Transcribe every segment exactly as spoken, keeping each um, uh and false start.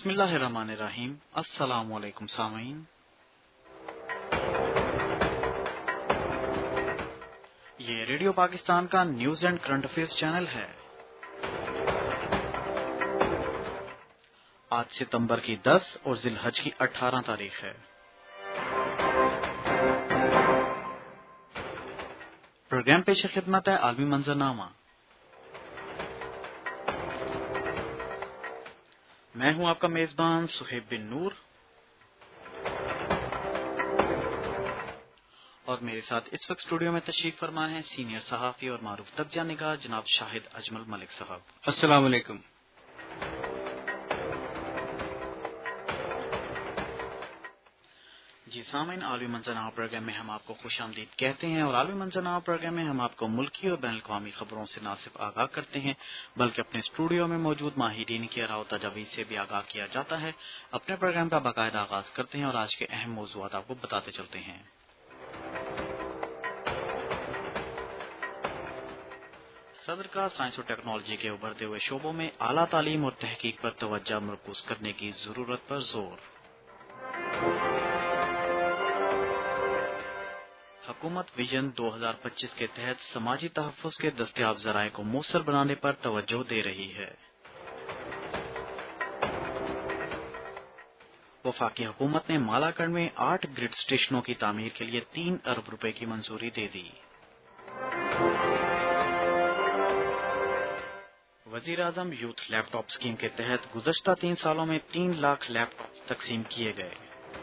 بسم اللہ الرحمن الرحیم۔ السلام علیکم سامعین، یہ ریڈیو پاکستان کا news and current affairs channel ہے۔ آج ستمبر کی دس اور ذی الحج کی اٹھارہ تاریخ ہے۔ پروگرام پیش خدمت ہے عالمی منظرنامہ۔ میں ہوں آپ کا میزبان سہیب بن نور، اور میرے ساتھ اس وقت اسٹوڈیو میں تشریف فرما ہے سینئر صحافی اور معروف تجزیہ نگار جناب شاہد اجمل ملک صاحب۔ السلام علیکم۔ جی سامعین، عالمی منظرنامہ پروگرام میں ہم آپ کو خوش آمدید کہتے ہیں، اور عالمی منظرنامہ پروگرام میں ہم آپ کو ملکی اور بین الاقوامی خبروں سے نہ صرف آگاہ کرتے ہیں بلکہ اپنے اسٹوڈیو میں موجود ماہرین کی آراء و تجاویز سے بھی آگاہ کیا جاتا ہے۔ اپنے پروگرام کا باقاعدہ آغاز کرتے ہیں اور آج کے اہم موضوعات آپ کو بتاتے چلتے ہیں۔ صدر کا سائنس اور ٹیکنالوجی کے ابھرتے ہوئے شعبوں میں اعلیٰ تعلیم اور تحقیق پر توجہ مرکوز کرنے کی ضرورت پر زور۔ حکومت ویژن دو ہزار پچیس کے تحت سماجی تحفظ کے دستیاب ذرائع کو مؤثر بنانے پر توجہ دے رہی ہے۔ وفاقی حکومت نے مالاکنڈ میں آٹھ گرڈ اسٹیشنوں کی تعمیر کے لیے تین ارب روپے کی منظوری دے دی۔ وزیر اعظم یوتھ لیپ ٹاپ اسکیم کے تحت گزشتہ تین سالوں میں تین لاکھ لیپ ٹاپ تقسیم کیے گئے۔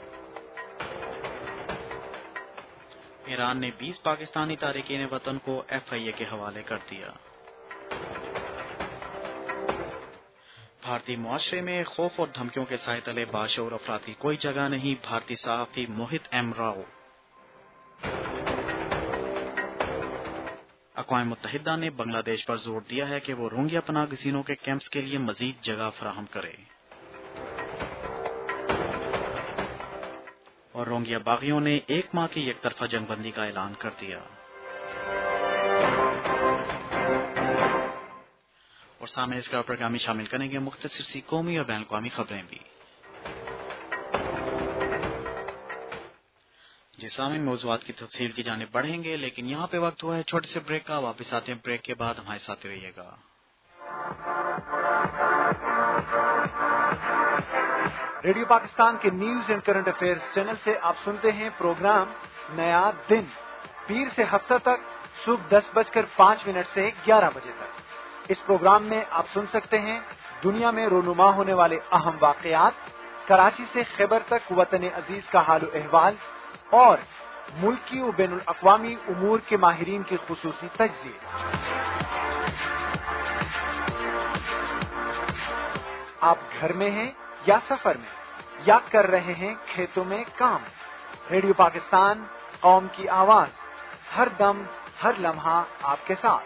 ایران نے بیس پاکستانی تارکین وطن کو ایف آئی اے کے حوالے کر دیا۔ بھارتی معاشرے میں خوف اور دھمکیوں کے سائے تلے باشعور افراد کی کوئی جگہ نہیں، بھارتی صحافی موہت ایم راؤ۔ اقوام متحدہ نے بنگلہ دیش پر زور دیا ہے کہ وہ روہنگیا پناہ گزینوں کے کیمپس کے لیے مزید جگہ فراہم کرے، اور روہنگیا باغیوں نے ایک ماہ کی یک طرفہ جنگ بندی کا اعلان کر دیا۔ اور سامنے اس کا پروگرام میں شامل کریں گے مختصر سی قومی اور بین الاقوامی خبریں بھی۔ جی سامعین، موضوعات کی تفصیل کی جانب بڑھیں گے، لیکن یہاں پہ وقت ہوا ہے چھوٹے سے بریک کا۔ واپس آتے ہیں بریک کے بعد، ہمارے ساتھ رہیے گا۔ ریڈیو پاکستان کے news and current affairs channel سے آپ سنتے ہیں پروگرام نیا دن، پیر سے ہفتہ تک صبح دس بج کر پانچ منٹ سے گیارہ بجے تک۔ اس پروگرام میں آپ سن سکتے ہیں دنیا میں رونما ہونے والے اہم واقعات، کراچی سے خیبر تک وطن عزیز کا حال و احوال، اور ملکی و بین الاقوامی امور کے ماہرین کی خصوصی تجزیے۔ آپ گھر میں ہیں یا سفر میں یا کر رہے ہیں کھیتوں میں کام، ریڈیو پاکستان قوم کی آواز، ہر دم ہر لمحہ آپ کے ساتھ۔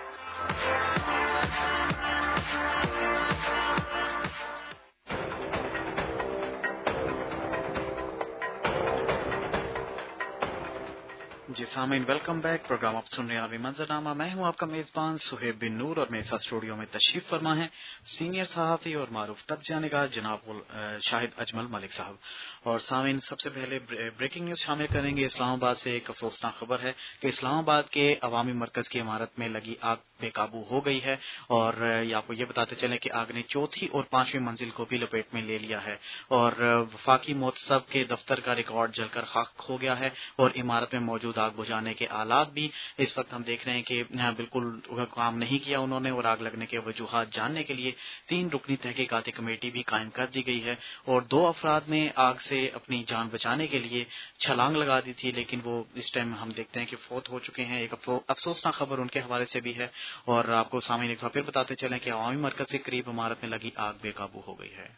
جی سامعین، ویلکم بیک۔ پروگرام آپ سن رہے ہیں عالمی منظرنامہ۔ میں ہوں آپ کا میزبان سہیب بن نور، اور میرے ساتھ اسٹوڈیو میں تشریف فرما ہے سینئر صحافی اور معروف تجزیہ نگار جناب شاہد اجمل ملک صاحب۔ اور سامعین، سب سے پہلے بریکنگ نیوز شامل کریں گے۔ اسلام آباد سے ایک افسوسناک خبر ہے کہ اسلام آباد کے عوامی مرکز کی عمارت میں لگی آگ بے قابو ہو گئی ہے، اور یہ آپ کو یہ بتاتے چلیں کہ آگ نے چوتھی اور پانچویں منزل کو بھی لپیٹ میں لے لیا ہے، اور وفاقی محتسب کے دفتر کا ریکارڈ جل کر خاک ہو گیا ہے، اور عمارت میں موجود آگ بجھانے کے آلات بھی اس وقت ہم دیکھ رہے ہیں کہ بالکل کام نہیں کیا انہوں نے، اور آگ لگنے کے وجوہات جاننے کے لیے تین رکنی تحقیقاتی کمیٹی بھی قائم کر دی گئی ہے، اور دو افراد نے آگ سے اپنی جان بچانے کے لیے چھلانگ لگا دی تھی، لیکن وہ اس ٹائم ہم دیکھتے ہیں کہ فوت ہو چکے ہیں۔ ایک افسوسناک خبر ان کے حوالے سے بھی ہے، اور آپ کو سامنے ایک بار پھر بتاتے چلیں کہ عوامی مرکز کے قریب عمارت میں لگی آگ بے قابو ہو گئی ہے۔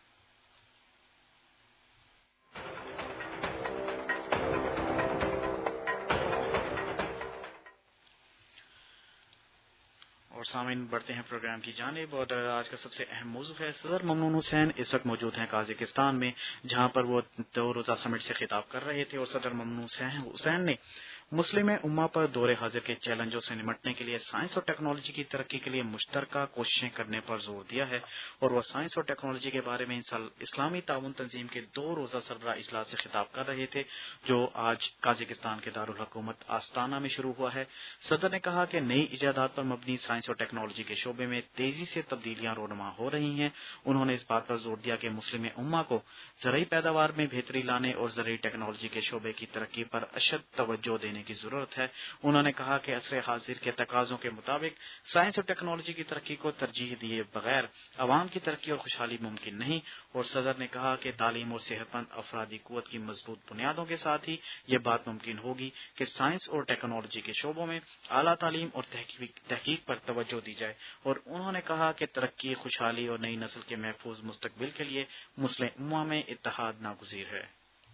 اور سامعین، بڑھتے ہیں پروگرام کی جانب، اور آج کا سب سے اہم موضوع ہے صدر ممنون حسین اس وقت موجود ہیں قازقستان میں، جہاں پر وہ دو روزہ سمٹ سے خطاب کر رہے تھے، اور صدر ممنون حسین نے مسلم امہ پر دور حاضر کے چیلنجوں سے نمٹنے کے لیے سائنس اور ٹیکنالوجی کی ترقی کے لیے مشترکہ کوششیں کرنے پر زور دیا ہے، اور وہ سائنس اور ٹیکنالوجی کے بارے میں اسلامی تعاون تنظیم کے دو روزہ سربراہ اجلاس سے خطاب کر رہے تھے، جو آج قازقستان کے دارالحکومت آستانہ میں شروع ہوا ہے۔ صدر نے کہا کہ نئی ایجادات پر مبنی سائنس اور ٹیکنالوجی کے شعبے میں تیزی سے تبدیلیاں رونما ہو رہی ہیں۔ انہوں نے اس بات پر زور دیا کہ مسلم امہ کو زرعی پیداوار میں بہتری لانے اور زرعی ٹیکنالوجی کے شعبے کی ترقی پر اشد توجہ دینے کی ضرورت ہے۔ انہوں نے کہا کہ عصر حاضر کے تقاضوں کے مطابق سائنس اور ٹیکنالوجی کی ترقی کو ترجیح دیے بغیر عوام کی ترقی اور خوشحالی ممکن نہیں، اور صدر نے کہا کہ تعلیم اور صحت مند افرادی قوت کی مضبوط بنیادوں کے ساتھ ہی یہ بات ممکن ہوگی کہ سائنس اور ٹیکنالوجی کے شعبوں میں اعلیٰ تعلیم اور تحقیق پر توجہ دی جائے، اور انہوں نے کہا کہ ترقی، خوشحالی اور نئی نسل کے محفوظ مستقبل کے لیے مسلم امہ میں اتحاد ناگزیر ہے۔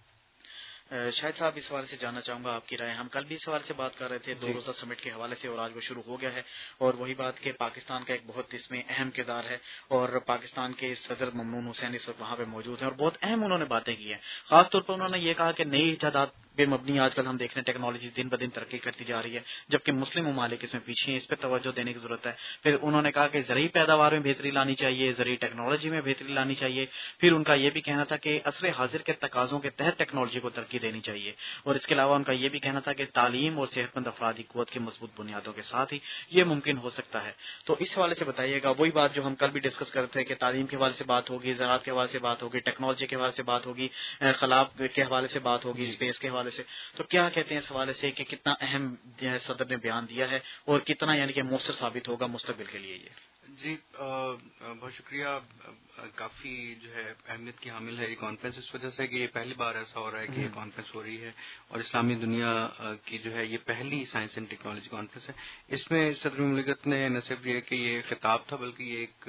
شاہد صاحب، اس حوالے سے جاننا چاہوں گا آپ کی رائے۔ ہم کل بھی اس حوالے سے بات کر رہے تھے دو روزہ سمٹ کے حوالے سے، اور آج وہ شروع ہو گیا ہے، اور وہی بات کہ پاکستان کا ایک بہت اس میں اہم کردار ہے، اور پاکستان کے صدر ممنون حسین اس وقت وہاں پہ موجود ہیں، اور بہت اہم انہوں نے باتیں کی ہیں۔ خاص طور پر انہوں نے یہ کہا کہ نئی ایجادات پہ مبنی آج کل ہم دیکھ رہے ہیں ٹیکنالوجی دن بدن ترقی کرتی جا رہی ہے، جبکہ مسلم ممالک اس میں پیچھے ہیں، اس پہ توجہ دینے کی ضرورت ہے۔ پھر انہوں نے کہا کہ زرعی پیداوار میں بہتری لانی چاہیے، زرعی ٹیکنالوجی میں بہتری لانی چاہیے۔ پھر ان کا یہ بھی کہنا تھا کہ عصر حاضر کے تقاضوں کے تحت ٹیکنالوجی کو ترقی دینی چاہیے، اور اس کے علاوہ ان کا یہ بھی کہنا تھا کہ تعلیم اور صحت مند افرادی قوت کی مضبوط بنیادوں کے ساتھ ہی یہ ممکن ہو سکتا ہے۔ تو اس حوالے سے بتائیے گا، وہی بات جو ہم کل بھی ڈسکس کرتے تھے کہ تعلیم کے حوالے سے بات ہوگی، زراعت کے حوالے سے بات ہوگی، ٹیکنالوجی کے حوالے سے بات ہوگی، خلا کے حوالے سے بات ہوگی، اسپیس کے حوالے سے، تو کیا کہتے ہیں اس حوالے سے کہ کتنا اہم صدر نے بیان دیا ہے اور کتنا یعنی کہ مؤثر ثابت ہوگا مستقبل کے لیے یہ؟ جی بہت شکریہ۔ کافی جو ہے اہمیت کی حامل ہے یہ کانفرنس، اس وجہ سے کہ یہ پہلی بار ایسا ہو رہا ہے کہ یہ کانفرنس ہو رہی ہے، اور اسلامی دنیا کی جو ہے یہ پہلی سائنس اینڈ ٹیکنالوجی کانفرنس ہے۔ اس میں صدر مملکت نے نہ صرف یہ کہ یہ خطاب تھا، بلکہ یہ ایک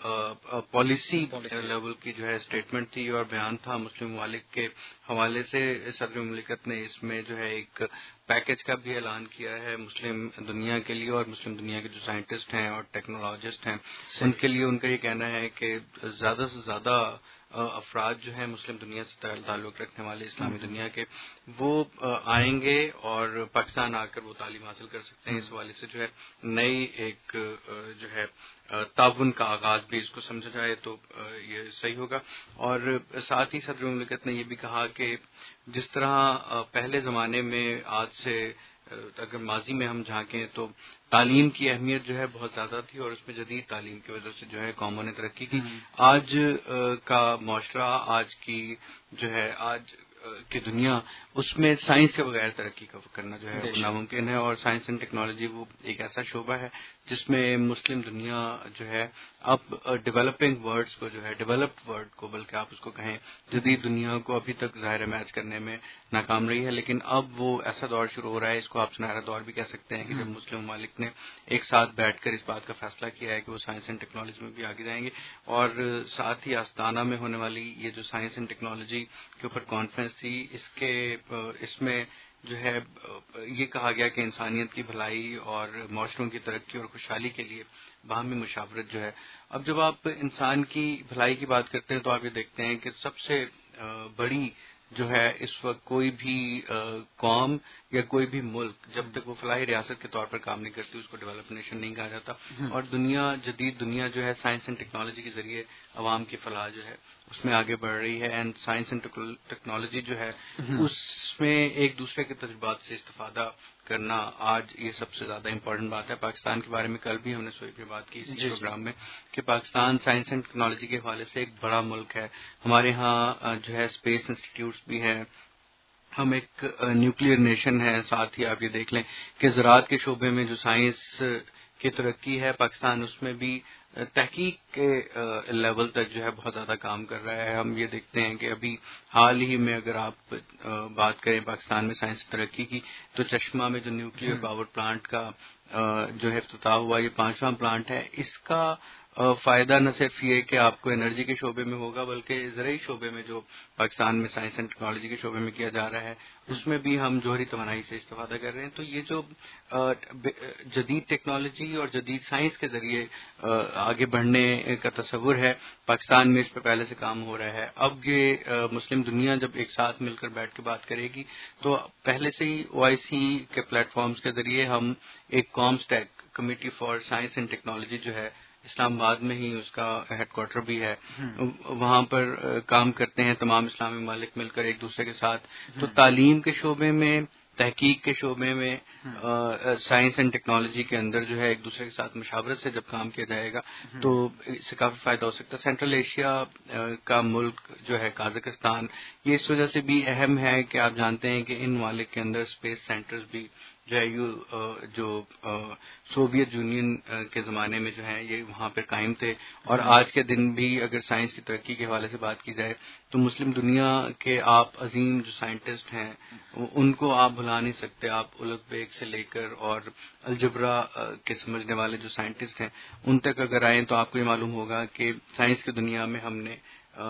پالیسی لیول کی جو ہے اسٹیٹمنٹ تھی اور بیان تھا مسلم ممالک کے حوالے سے۔ صدر مملکت نے اس میں جو ہے ایک پیکج کا بھی اعلان کیا ہے مسلم دنیا کے لیے، اور مسلم دنیا کے جو سائنٹسٹ ہیں اور ٹیکنالوجسٹ ہیں ان کے لیے ان کا یہ کہنا ہے کہ زیادہ سے زیادہ افراد جو ہیں مسلم دنیا سے تعلق رکھنے والے اسلامی دنیا کے، وہ آئیں گے اور پاکستان آ کر وہ تعلیم حاصل کر سکتے ہیں۔ اس حوالے سے جو ہے نئی ایک جو ہے تعاون کا آغاز بھی اس کو سمجھا جائے تو یہ صحیح ہوگا۔ اور ساتھ ہی صدر مملکت نے یہ بھی کہا کہ جس طرح پہلے زمانے میں آج سے اگر ماضی میں ہم جھانکیں تو تعلیم کی اہمیت جو ہے بہت زیادہ تھی، اور اس میں جدید تعلیم کی وجہ سے جو ہے قوموں نے ترقی کی۔ آج کا معاشرہ، آج کی جو ہے آج کی دنیا، اس میں سائنس کے بغیر ترقی کرنا جو ہے ناممکن ہے، اور سائنس اینڈ ٹیکنالوجی وہ ایک ایسا شعبہ ہے جس میں مسلم دنیا جو ہے اب ڈیولپنگ ورڈز کو جو ہے ڈیولپڈ ورڈ کو بلکہ آپ اس کو کہیں جدید دنیا کو ابھی تک ظاہر میچ کرنے میں ناکام رہی ہے، لیکن اب وہ ایسا دور شروع ہو رہا ہے، اس کو آپ سنہرا دور بھی کہہ سکتے ہیں، کہ جب مسلم ممالک نے ایک ساتھ بیٹھ کر اس بات کا فیصلہ کیا ہے کہ وہ سائنس اینڈ ٹیکنالوجی میں بھی آگے جائیں گے۔ اور ساتھ ہی آستانہ میں ہونے والی یہ جو سائنس اینڈ ٹیکنالوجی کے اوپر کانفرنس تھی، اس کے اس میں جو ہے یہ کہا گیا کہ انسانیت کی بھلائی اور معاشروں کی ترقی اور خوشحالی کے لیے باہمی مشاورت جو ہے، اب جب آپ انسان کی بھلائی کی بات کرتے ہیں تو آپ یہ دیکھتے ہیں کہ سب سے بڑی جو ہے اس وقت کوئی بھی قوم یا کوئی بھی ملک جب تک وہ فلاحی ریاست کے طور پر کام نہیں کرتی اس کو ڈیولپ نیشن نہیں کہا جاتا، اور دنیا جدید دنیا جو ہے سائنس اینڈ ٹیکنالوجی کے ذریعے عوام کی فلاح جو ہے اس میں آگے بڑھ رہی ہے، اینڈ سائنس اینڈ ٹیکنالوجی جو ہے اس میں ایک دوسرے کے تجربات سے استفادہ کرنا آج یہ سب سے زیادہ امپورٹنٹ بات ہے۔ پاکستان کے بارے میں کل بھی ہم نے سوئی پہ بات کی اسی پروگرام میں کہ پاکستان سائنس اینڈ ٹیکنالوجی کے حوالے سے ایک بڑا ملک ہے، ہمارے ہاں جو ہے اسپیس انسٹیٹیوٹس بھی ہیں، ہم ایک نیوکلیئر نیشن ہے، ساتھ ہی آپ یہ دیکھ لیں کہ زراعت کے شعبے میں جو سائنس کی ترقی ہے پاکستان اس میں بھی تحقیق کے لیول تک جو ہے بہت زیادہ کام کر رہا ہے۔ ہم یہ دیکھتے ہیں کہ ابھی حال ہی میں اگر آپ بات کریں پاکستان میں سائنس ترقی کی تو چشمہ میں جو نیوکلیئر پاور پلانٹ کا جو ہے افتتاح ہوا، یہ پانچواں پلانٹ ہے، اس کا فائدہ نہ صرف یہ کہ آپ کو انرجی کے شعبے میں ہوگا بلکہ زرعی شعبے میں جو پاکستان میں سائنس اینڈ ٹیکنالوجی کے شعبے میں کیا جا رہا ہے اس میں بھی ہم جوہری توانائی سے استفادہ کر رہے ہیں. تو یہ جو جدید ٹیکنالوجی اور جدید سائنس کے ذریعے آگے بڑھنے کا تصور ہے پاکستان میں اس پہ پہلے سے کام ہو رہا ہے. اب یہ مسلم دنیا جب ایک ساتھ مل کر بیٹھ کے بات کرے گی تو پہلے سے ہی او آئی سی کے پلیٹ فارمز کے ذریعے ہم ایک COMSTECH committee for science and technology جو ہے اسلام آباد میں ہی اس کا ہیڈ کوارٹر بھی ہے, وہاں پر کام کرتے ہیں تمام اسلامی ممالک مل کر ایک دوسرے کے ساتھ. تو تعلیم کے شعبے میں, تحقیق کے شعبے میں, سائنس اینڈ ٹیکنالوجی کے اندر جو ہے ایک دوسرے کے ساتھ مشاورت سے جب کام کیا جائے گا تو اس سے کافی فائدہ ہو سکتا ہے. سینٹرل ایشیا کا ملک جو ہے قازقستان, یہ اس وجہ سے بھی اہم ہے کہ آپ جانتے ہیں کہ ان ممالک کے اندر اسپیس سینٹرز بھی جو ہے یو جو سوویت یونین کے زمانے میں جو ہے یہ وہاں پہ قائم تھے. اور آج کے دن بھی اگر سائنس کی ترقی کے حوالے سے بات کی جائے تو مسلم دنیا کے آپ عظیم جو سائنٹسٹ ہیں ان کو آپ بھلا نہیں سکتے. آپ الغ بیگ سے لے کر اور الجبرا کے سمجھنے والے جو سائنٹسٹ ہیں ان تک اگر آئیں تو آپ کو یہ معلوم ہوگا کہ سائنس کی دنیا میں ہم نے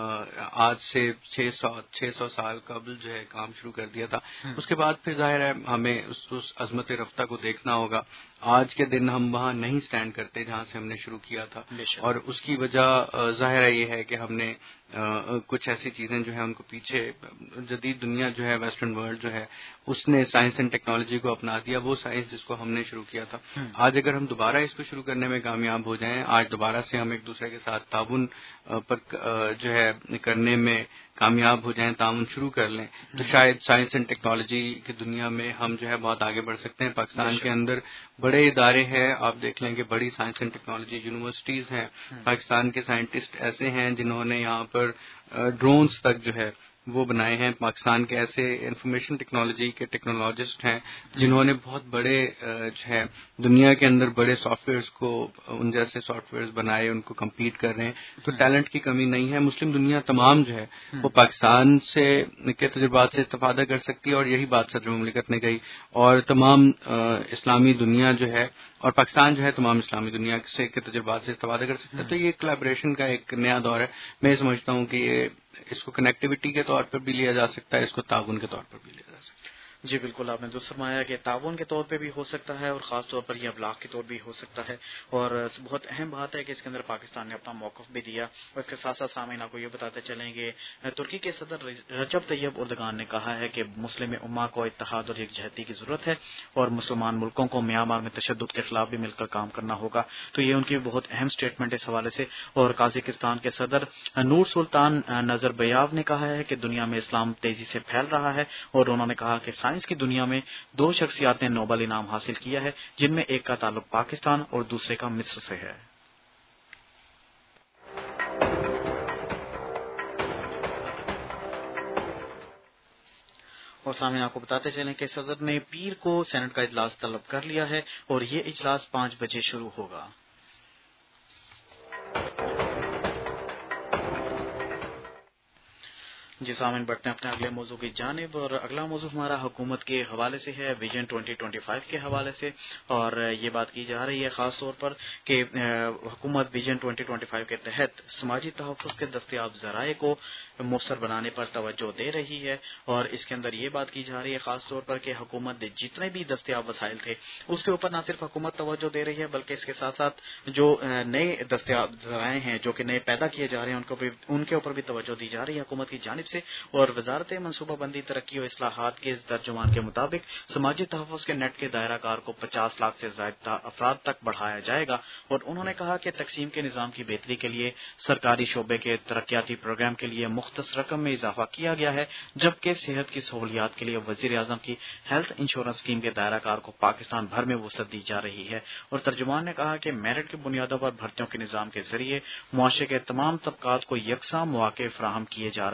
آج سے چھ سو چھ سو سال قبل جو ہے کام شروع کر دیا تھا. اس کے بعد پھر ظاہر ہے ہمیں اس عظمت رفتہ کو دیکھنا ہوگا. آج کے دن ہم وہاں نہیں سٹینڈ کرتے جہاں سے ہم نے شروع کیا تھا, اور اس کی وجہ ظاہر یہ ہے کہ ہم نے کچھ ایسی چیزیں جو ہیں ان کو پیچھے, جدید دنیا جو ہے ویسٹرن ورلڈ جو ہے اس نے سائنس اینڈ ٹیکنالوجی کو اپنا دیا, وہ سائنس جس کو ہم نے شروع کیا تھا. آج اگر ہم دوبارہ اس کو شروع کرنے میں کامیاب ہو جائیں, آج دوبارہ سے ہم ایک دوسرے کے ساتھ تعاون پر جو ہے کرنے میں کامیاب ہو جائیں, تعاون شروع کر لیں, تو شاید سائنس اینڈ ٹیکنالوجی کی دنیا میں ہم جو ہے بہت آگے بڑھ سکتے ہیں. پاکستان کے اندر بڑے ادارے ہیں, آپ دیکھ لیں کہ بڑی سائنس اینڈ ٹیکنالوجی یونیورسٹیز ہیں. پاکستان کے سائنٹسٹ ایسے ہیں جنہوں نے یہاں پر ڈرونز تک جو ہے وہ بنائے ہیں. پاکستان کے ایسے انفارمیشن ٹیکنالوجی کے ٹیکنالوجسٹ ہیں جنہوں نے بہت بڑے جو ہے دنیا کے اندر بڑے سافٹ ویئرس کو, ان جیسے سافٹ ویئرس بنائے, ان کو کمپیٹ کر رہے ہیں. تو ٹیلنٹ کی کمی نہیں ہے. مسلم دنیا تمام جو ہے وہ پاکستان سے کے تجربات سے استفادہ کر سکتی ہے, اور یہی بات صدر مملکت نے کہی. اور تمام اسلامی دنیا جو ہے اور پاکستان جو ہے تمام اسلامی دنیا سے کے تجربات سے استفادہ کر سکتا ہے. تو یہ کلیبریشن کا ایک نیا دور ہے. میں سمجھتا ہوں کہ یہ اس کو کنیکٹیوٹی کے طور پر بھی لیا جا سکتا ہے, اس کو تعاون کے طور پر بھی لیا جا سکتا ہے. جی بالکل, آپ نے درست فرمایا کہ تعاون کے طور پہ بھی ہو سکتا ہے اور خاص طور پر یہ ابلاغ کے طور بھی ہو سکتا ہے. اور بہت اہم بات ہے کہ اس کے اندر پاکستان نے اپنا موقف بھی دیا. اور اس کے ساتھ ساتھ سامعین کو یہ بتاتے چلیں گے ترکی کے صدر رجب طیب اردگان نے کہا ہے کہ مسلم امہ کو اتحاد اور یکجہتی کی ضرورت ہے, اور مسلمان ملکوں کو میانمار میں تشدد کے خلاف بھی مل کر کام کرنا ہوگا. تو یہ ان کی بہت اہم اسٹیٹمنٹ اس حوالے سے. اور قازقستان کے صدر نور سلطان نظربیاو نے کہا ہے کہ دنیا میں اسلام تیزی سے پھیل رہا ہے, اور انہوں نے کہا کہ سائنس کی دنیا میں دو شخصیات نے نوبل انعام حاصل کیا ہے, جن میں ایک کا تعلق پاکستان اور دوسرے کا مصر سے ہے. اور سامنے آپ کو بتاتے چلیں کہ صدر نے پیر کو سینٹ کا اجلاس طلب کر لیا ہے, اور یہ اجلاس پانچ بجے شروع ہوگا. جی سامعین, بڑھتے ہیں اپنے اگلے موضوع کی جانب, اور اگلا موضوع ہمارا حکومت کے حوالے سے ہے, ویژن ٹوئنٹی ٹوئنٹی فائیو کے حوالے سے. اور یہ بات کی جا رہی ہے خاص طور پر کہ حکومت ویژن ٹوئنٹی ٹوئنٹی فائیو کے تحت سماجی تحفظ کے دستیاب ذرائع کو مؤثر بنانے پر توجہ دے رہی ہے. اور اس کے اندر یہ بات کی جا رہی ہے خاص طور پر کہ حکومت جتنے بھی دستیاب وسائل تھے اس کے اوپر نہ صرف حکومت توجہ دے رہی ہے, بلکہ اس کے ساتھ ساتھ جو نئے دستیاب ذرائع ہیں جو کہ نئے پیدا کیے جا رہے ہیں ان کو بھی ان کے اوپر بھی توجہ دی جا رہی ہے حکومت کی جانب سے. اور وزارت منصوبہ بندی ترقی و اصلاحات کے اس ترجمان کے مطابق سماجی تحفظ کے نیٹ کے دائرہ کار کو پچاس لاکھ سے زائد افراد تک بڑھایا جائے گا. اور انہوں نے کہا کہ تقسیم کے نظام کی بہتری کے لیے سرکاری شعبے کے ترقیاتی پروگرام کے لیے مختص رقم میں اضافہ کیا گیا ہے, جبکہ صحت کی سہولیات کے لیے وزیر اعظم کی ہیلتھ انشورنس اسکیم کے دائرہ کار کو پاکستان بھر میں وسعت دی جا رہی ہے. اور ترجمان نے کہا کہ میرٹ کی بنیادوں پر بھرتیوں کے نظام کے ذریعے معاشرے کے تمام طبقات کو یکساں مواقع فراہم کیے جا رہے ہیں.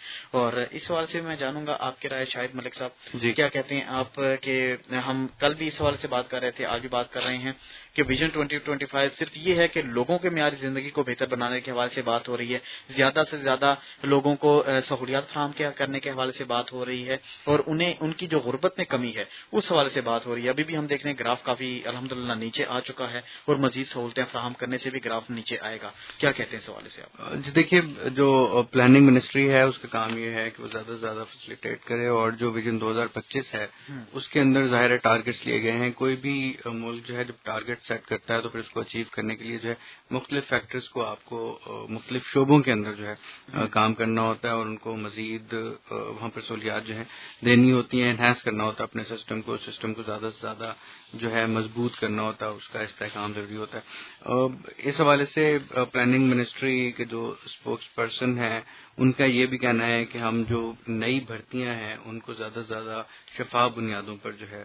اور اس حوالے سے میں جانوں گا آپ کی رائے. شاہد ملک صاحب جی کیا کہتے ہیں آپ کہ ہم کل بھی اس حوالے سے بات کر رہے تھے, آج بھی بات کر رہے ہیں کہ ویژن ٹوئنٹی ٹوئنٹی فائیو صرف یہ ہے کہ لوگوں کے معیاری زندگی کو بہتر بنانے کے حوالے سے بات ہو رہی ہے, زیادہ سے زیادہ لوگوں کو سہولیات فراہم کرنے کے حوالے سے بات ہو رہی ہے, اور انہیں ان کی جو غربت میں کمی ہے اس حوالے سے بات ہو رہی ہے. ابھی بھی ہم دیکھ رہے ہیں گراف کافی الحمدللہ نیچے آ چکا ہے, اور مزید سہولتیں فراہم کرنے سے بھی گراف نیچے آئے گا. کیا کہتے ہیں اس حوالے سے آپ؟ جی دیکھیے, جو پلاننگ منسٹری ہے اس کا کام یہ ہے کہ وہ زیادہ سے زیادہ فیسیلیٹیٹ کرے, اور جو ویژن دو ہزار پچیس ہے اس کے اندر ظاہر ٹارگیٹس لیے گئے ہیں. کوئی بھی ملک جو ہے جب ٹارگیٹ سیٹ کرتا ہے تو پھر اس کو اچیو کرنے کے لیے جو ہے مختلف فیکٹرز کو آپ کو مختلف شعبوں کے اندر جو ہے کام کرنا ہوتا ہے, اور ان کو مزید وہاں پر سہولیات جو ہے دینی ہوتی ہیں, انہینس کرنا ہوتا ہے اپنے سسٹم کو, سسٹم کو زیادہ سے زیادہ جو ہے مضبوط کرنا ہوتا ہے, اس کا استحکام ضروری ہوتا ہے. اس حوالے سے پلاننگ منسٹری کے جو اسپوکس پرسن ہیں ان کا یہ بھی کہنا ہے کہ ہم جو نئی بھرتیاں ہیں ان کو زیادہ سے زیادہ شفاف بنیادوں پر جو ہے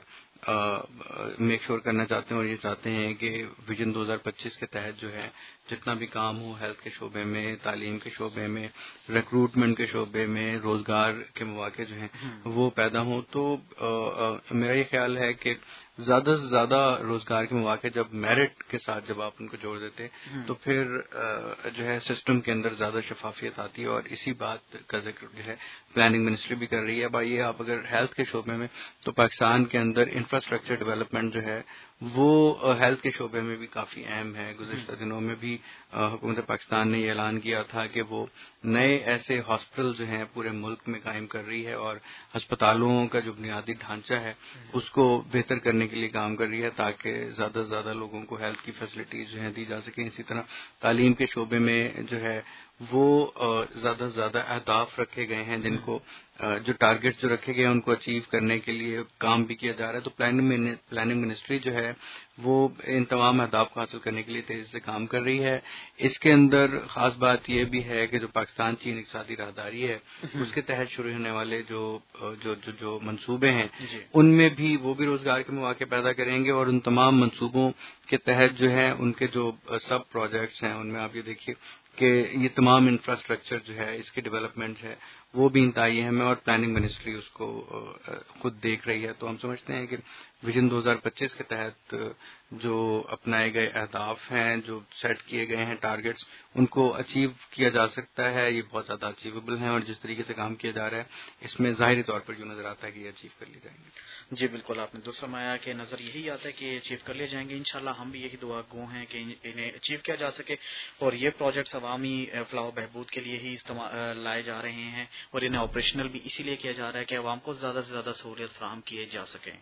میک شور کرنا چاہتے ہیں, اور یہ چاہتے ہیں کہ ویژن دو ہزار پچیس کے تحت جو ہے جتنا بھی کام ہو ہیلتھ کے شعبے میں, تعلیم کے شعبے میں, ریکروٹمنٹ کے شعبے میں, روزگار کے مواقع جو ہیں وہ پیدا ہوں. تو میرا یہ خیال ہے کہ زیادہ سے زیادہ روزگار کے مواقع جب میرٹ کے ساتھ جب آپ ان کو جوڑ دیتے تو پھر جو ہے سسٹم کے اندر زیادہ شفافیت آتی ہے, اور اسی بات کا ذکر جو ہے پلاننگ منسٹری بھی کر رہی ہے. بھائی آپ اگر ہیلتھ کے شعبے میں تو پاکستان کے اندر انفراسٹرکچر ڈیولپمنٹ جو ہے وہ ہیلتھ کے شعبے میں بھی کافی اہم ہے. گزشتہ دنوں میں بھی حکومت پاکستان نے یہ اعلان کیا تھا کہ وہ نئے ایسے ہاسپٹل جو ہیں پورے ملک میں قائم کر رہی ہے, اور ہسپتالوں کا جو بنیادی ڈھانچہ ہے اس کو بہتر کرنے کے لیے کام کر رہی ہے تاکہ زیادہ سے زیادہ لوگوں کو ہیلتھ کی فیسلٹیز جو ہیں دی جا سکیں. اسی طرح تعلیم کے شعبے میں جو ہے وہ زیادہ سے زیادہ اہداف رکھے گئے ہیں جن کو جو ٹارگیٹس جو رکھے گئے ہیں ان کو اچیو کرنے کے لیے کام بھی کیا جا رہا ہے. تو پلاننگ منسٹری جو ہے وہ ان تمام اہداف کو حاصل کرنے کے لیے تیزی سے کام کر رہی ہے. اس کے اندر خاص بات یہ بھی ہے کہ جو پاکستان چین اقتصادی راہداری ہے اس کے تحت شروع ہونے والے جو جو جو, جو منصوبے ہیں ان میں بھی وہ بھی روزگار کے مواقع پیدا کریں گے, اور ان تمام منصوبوں کے تحت جو ہے ان کے جو سب پروجیکٹس ہیں ان میں آپ یہ دیکھیے کہ یہ تمام انفراسٹرکچر جو ہے اس کی ڈیولپمنٹ ہے وہ بھی انتہائی اہم ہے, اور پلاننگ منسٹری اس کو خود دیکھ رہی ہے. تو ہم سمجھتے ہیں کہ ویژن دو ہزار پچیس کے تحت جو اپنائے گئے اہداف ہیں, جو سیٹ کیے گئے ہیں ٹارگیٹس, ان کو اچیو کیا جا سکتا ہے. یہ بہت زیادہ اچیویبل ہیں, اور جس طریقے سے کام کیا جا رہا ہے اس میں ظاہری طور پر جو نظر آتا ہے کہ یہ اچیو کر لی جائیں گے. جی بالکل, آپ نے درست فرمایا کہ نظر یہی آتا ہے کہ یہ اچیو کر لیے جائیں گے. انشاءاللہ ہم بھی یہی دعا گو ہیں کہ انہیں اچیو کیا جا سکے, اور یہ پروجیکٹس عوامی فلاح و بہبود کے لیے ہی لائے جا رہے ہیں, اور انہیں آپریشنل بھی اسی لیے کیا جا رہا ہے کہ عوام کو زیادہ سے زیادہ سہولیت فراہم کیے جا سکیں.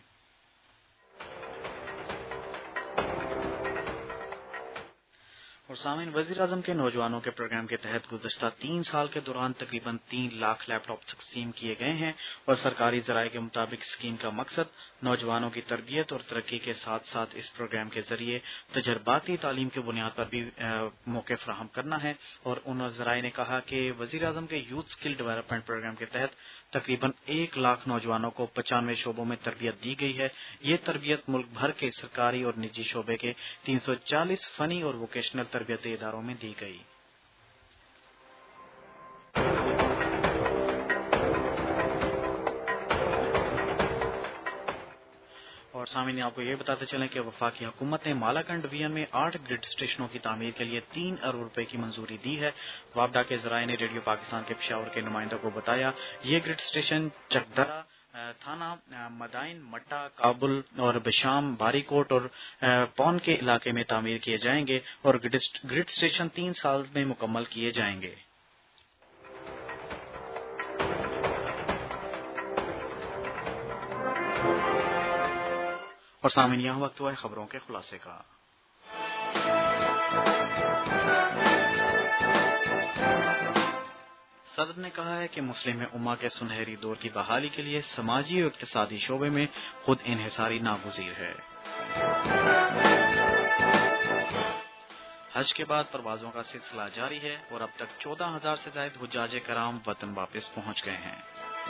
اور سامعین, وزیر اعظم کے نوجوانوں کے پروگرام کے تحت گزشتہ تین سال کے دوران تقریباً تین لاکھ لیپ ٹاپ تقسیم کیے گئے ہیں, اور سرکاری ذرائع کے مطابق اسکیم کا مقصد نوجوانوں کی تربیت اور ترقی کے ساتھ ساتھ اس پروگرام کے ذریعے تجرباتی تعلیم کی بنیاد پر بھی موقع فراہم کرنا ہے. اور ان ذرائع نے کہا کہ وزیر اعظم کے یوتھ اسکل ڈیولپمنٹ پروگرام کے تحت تقریباً ایک لاکھ نوجوانوں کو پچانوے شعبوں میں تربیت دی گئی ہے. یہ تربیت ملک بھر کے سرکاری اور نجی شعبے کے تین سو چالیس فنی اور ووکیشنل تربیتی اداروں میں دی گئی. اور سامعین, آپ کو یہ بتاتے چلیں کہ وفاقی حکومت نے مالاکنڈ ڈویژن میں آٹھ گرڈ اسٹیشنوں کی تعمیر کے لیے تین ارب روپے کی منظوری دی ہے. وابڈا کے ذرائع نے ریڈیو پاکستان کے پشاور کے نمائندوں کو بتایا یہ گرڈ اسٹیشن چکدرا, تھانہ مدائن, مٹا, کابل اور بشام, باری کوٹ اور پون کے علاقے میں تعمیر کیے جائیں گے, اور گرڈ اسٹیشن تین سال میں مکمل کیے جائیں گے. اور سامعین, یہاں وقت ہوا ہے خبروں کے خلاصے کا. صدر نے کہا ہے کہ مسلم امہ کے سنہری دور کی بحالی کے لیے سماجی اور اقتصادی شعبے میں خود انحصاری ناگزیر ہے. حج کے بعد پروازوں کا سلسلہ جاری ہے, اور اب تک چودہ ہزار سے زائد حجاج کرام وطن واپس پہنچ گئے ہیں.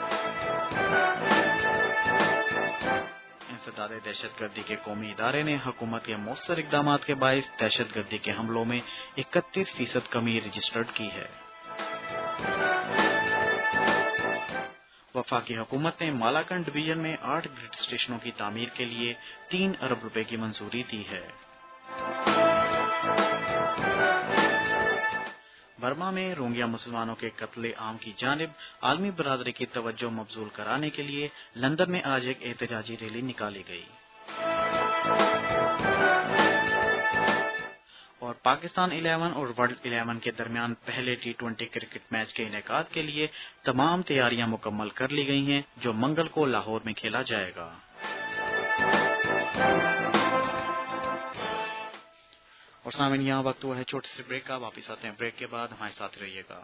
انسداد دہشت گردی کے قومی ادارے نے حکومت کے مؤثر اقدامات کے باعث دہشت گردی کے حملوں میں اکتیس فیصد کمی رجسٹرڈ کی ہے. वफाकी हुकूमत ने मालाकंड डिवीजन में आठ ग्रिड स्टेशनों की तामीर के लिए तीन अरब रुपए की मंजूरी दी है। बर्मा में रोहिंग्या मुसलमानों के कत्ले आम की जानिब आलमी बरादरी की तवज्जो मबजूल कराने के लिए लंदन में आज एक एहतजाजी रैली निकाली गई और पाकिस्तान इलेवन और वर्ल्ड इलेवन के दरमियान पहले टी ट्वेंटी क्रिकेट मैच के इनेकाद के लिए तमाम तैयारियां मुकम्मल कर ली गई हैं, जो मंगल को लाहौर में खेला जाएगा। और सामने यहाँ वक्त हुआ है छोटे से ब्रेक का। वापिस आते हैं ब्रेक के बाद, हमारे साथ रहिएगा।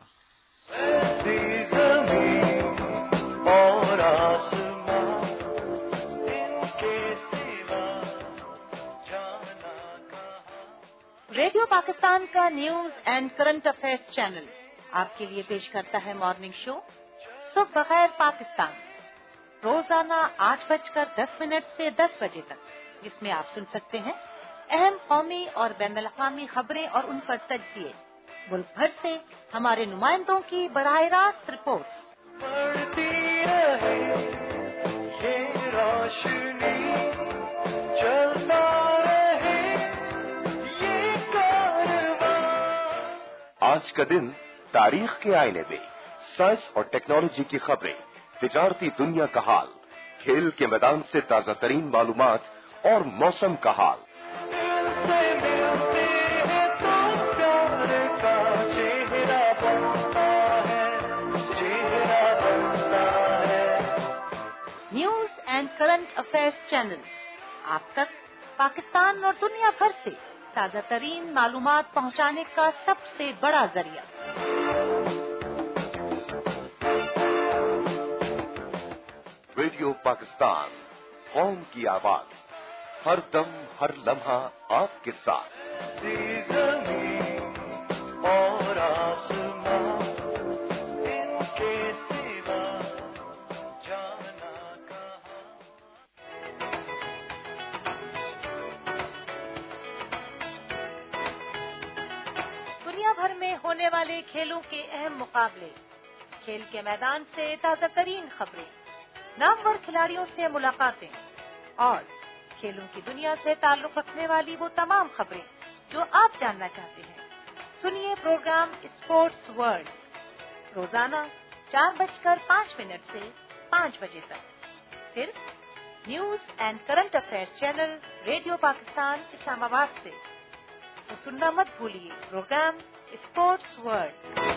रेडियो पाकिस्तान का news and current affairs channel आपके लिए पेश करता है मॉर्निंग शो सुबह बखैर पाकिस्तान, रोजाना आठ बजकर दस मिनट से दस बजे तक, जिसमें आप सुन सकते हैं अहम कौमी और बैनुल-अक़वामी खबरें और उन पर तज्ज़िये, मुल्क भर से हमारे नुमाइंदों की बराह रास्त रिपोर्ट्स। आज का दिन तारीख के आईने में साइंस और टेक्नोलॉजी की खबरें, तिजारती दुनिया का हाल, खेल के मैदान से ताजा तरीन मालूमात और मौसम का हाल। News and current affairs channel आप तक पाकिस्तान और दुनिया भर से ताजा तरीन मालूमात पहुंचाने का सबसे बड़ा जरिया। रेडियो पाकिस्तान, कौम की आवाज, हर दम हर लम्हा आपके साथ। और आसमां इनके सिवा जाना कहां। दुनिया भर में होने वाले खेलों के अहम मुकाबले, खेल के मैदान से ताजा तरीन खबरें, नामवर खिलाड़ियों से मुलाकातें और खेलों की दुनिया से ताल्लुक रखने वाली वो तमाम खबरें जो आप जानना चाहते हैं। सुनिए प्रोग्राम स्पोर्ट्स वर्ल्ड रोजाना चार बजकर पाँच मिनट से पाँच बजे तक, सिर्फ news and current affairs channel radio Pakistan Islamabad से। तो सुनना मत भूलिए प्रोग्राम स्पोर्ट्स वर्ल्ड।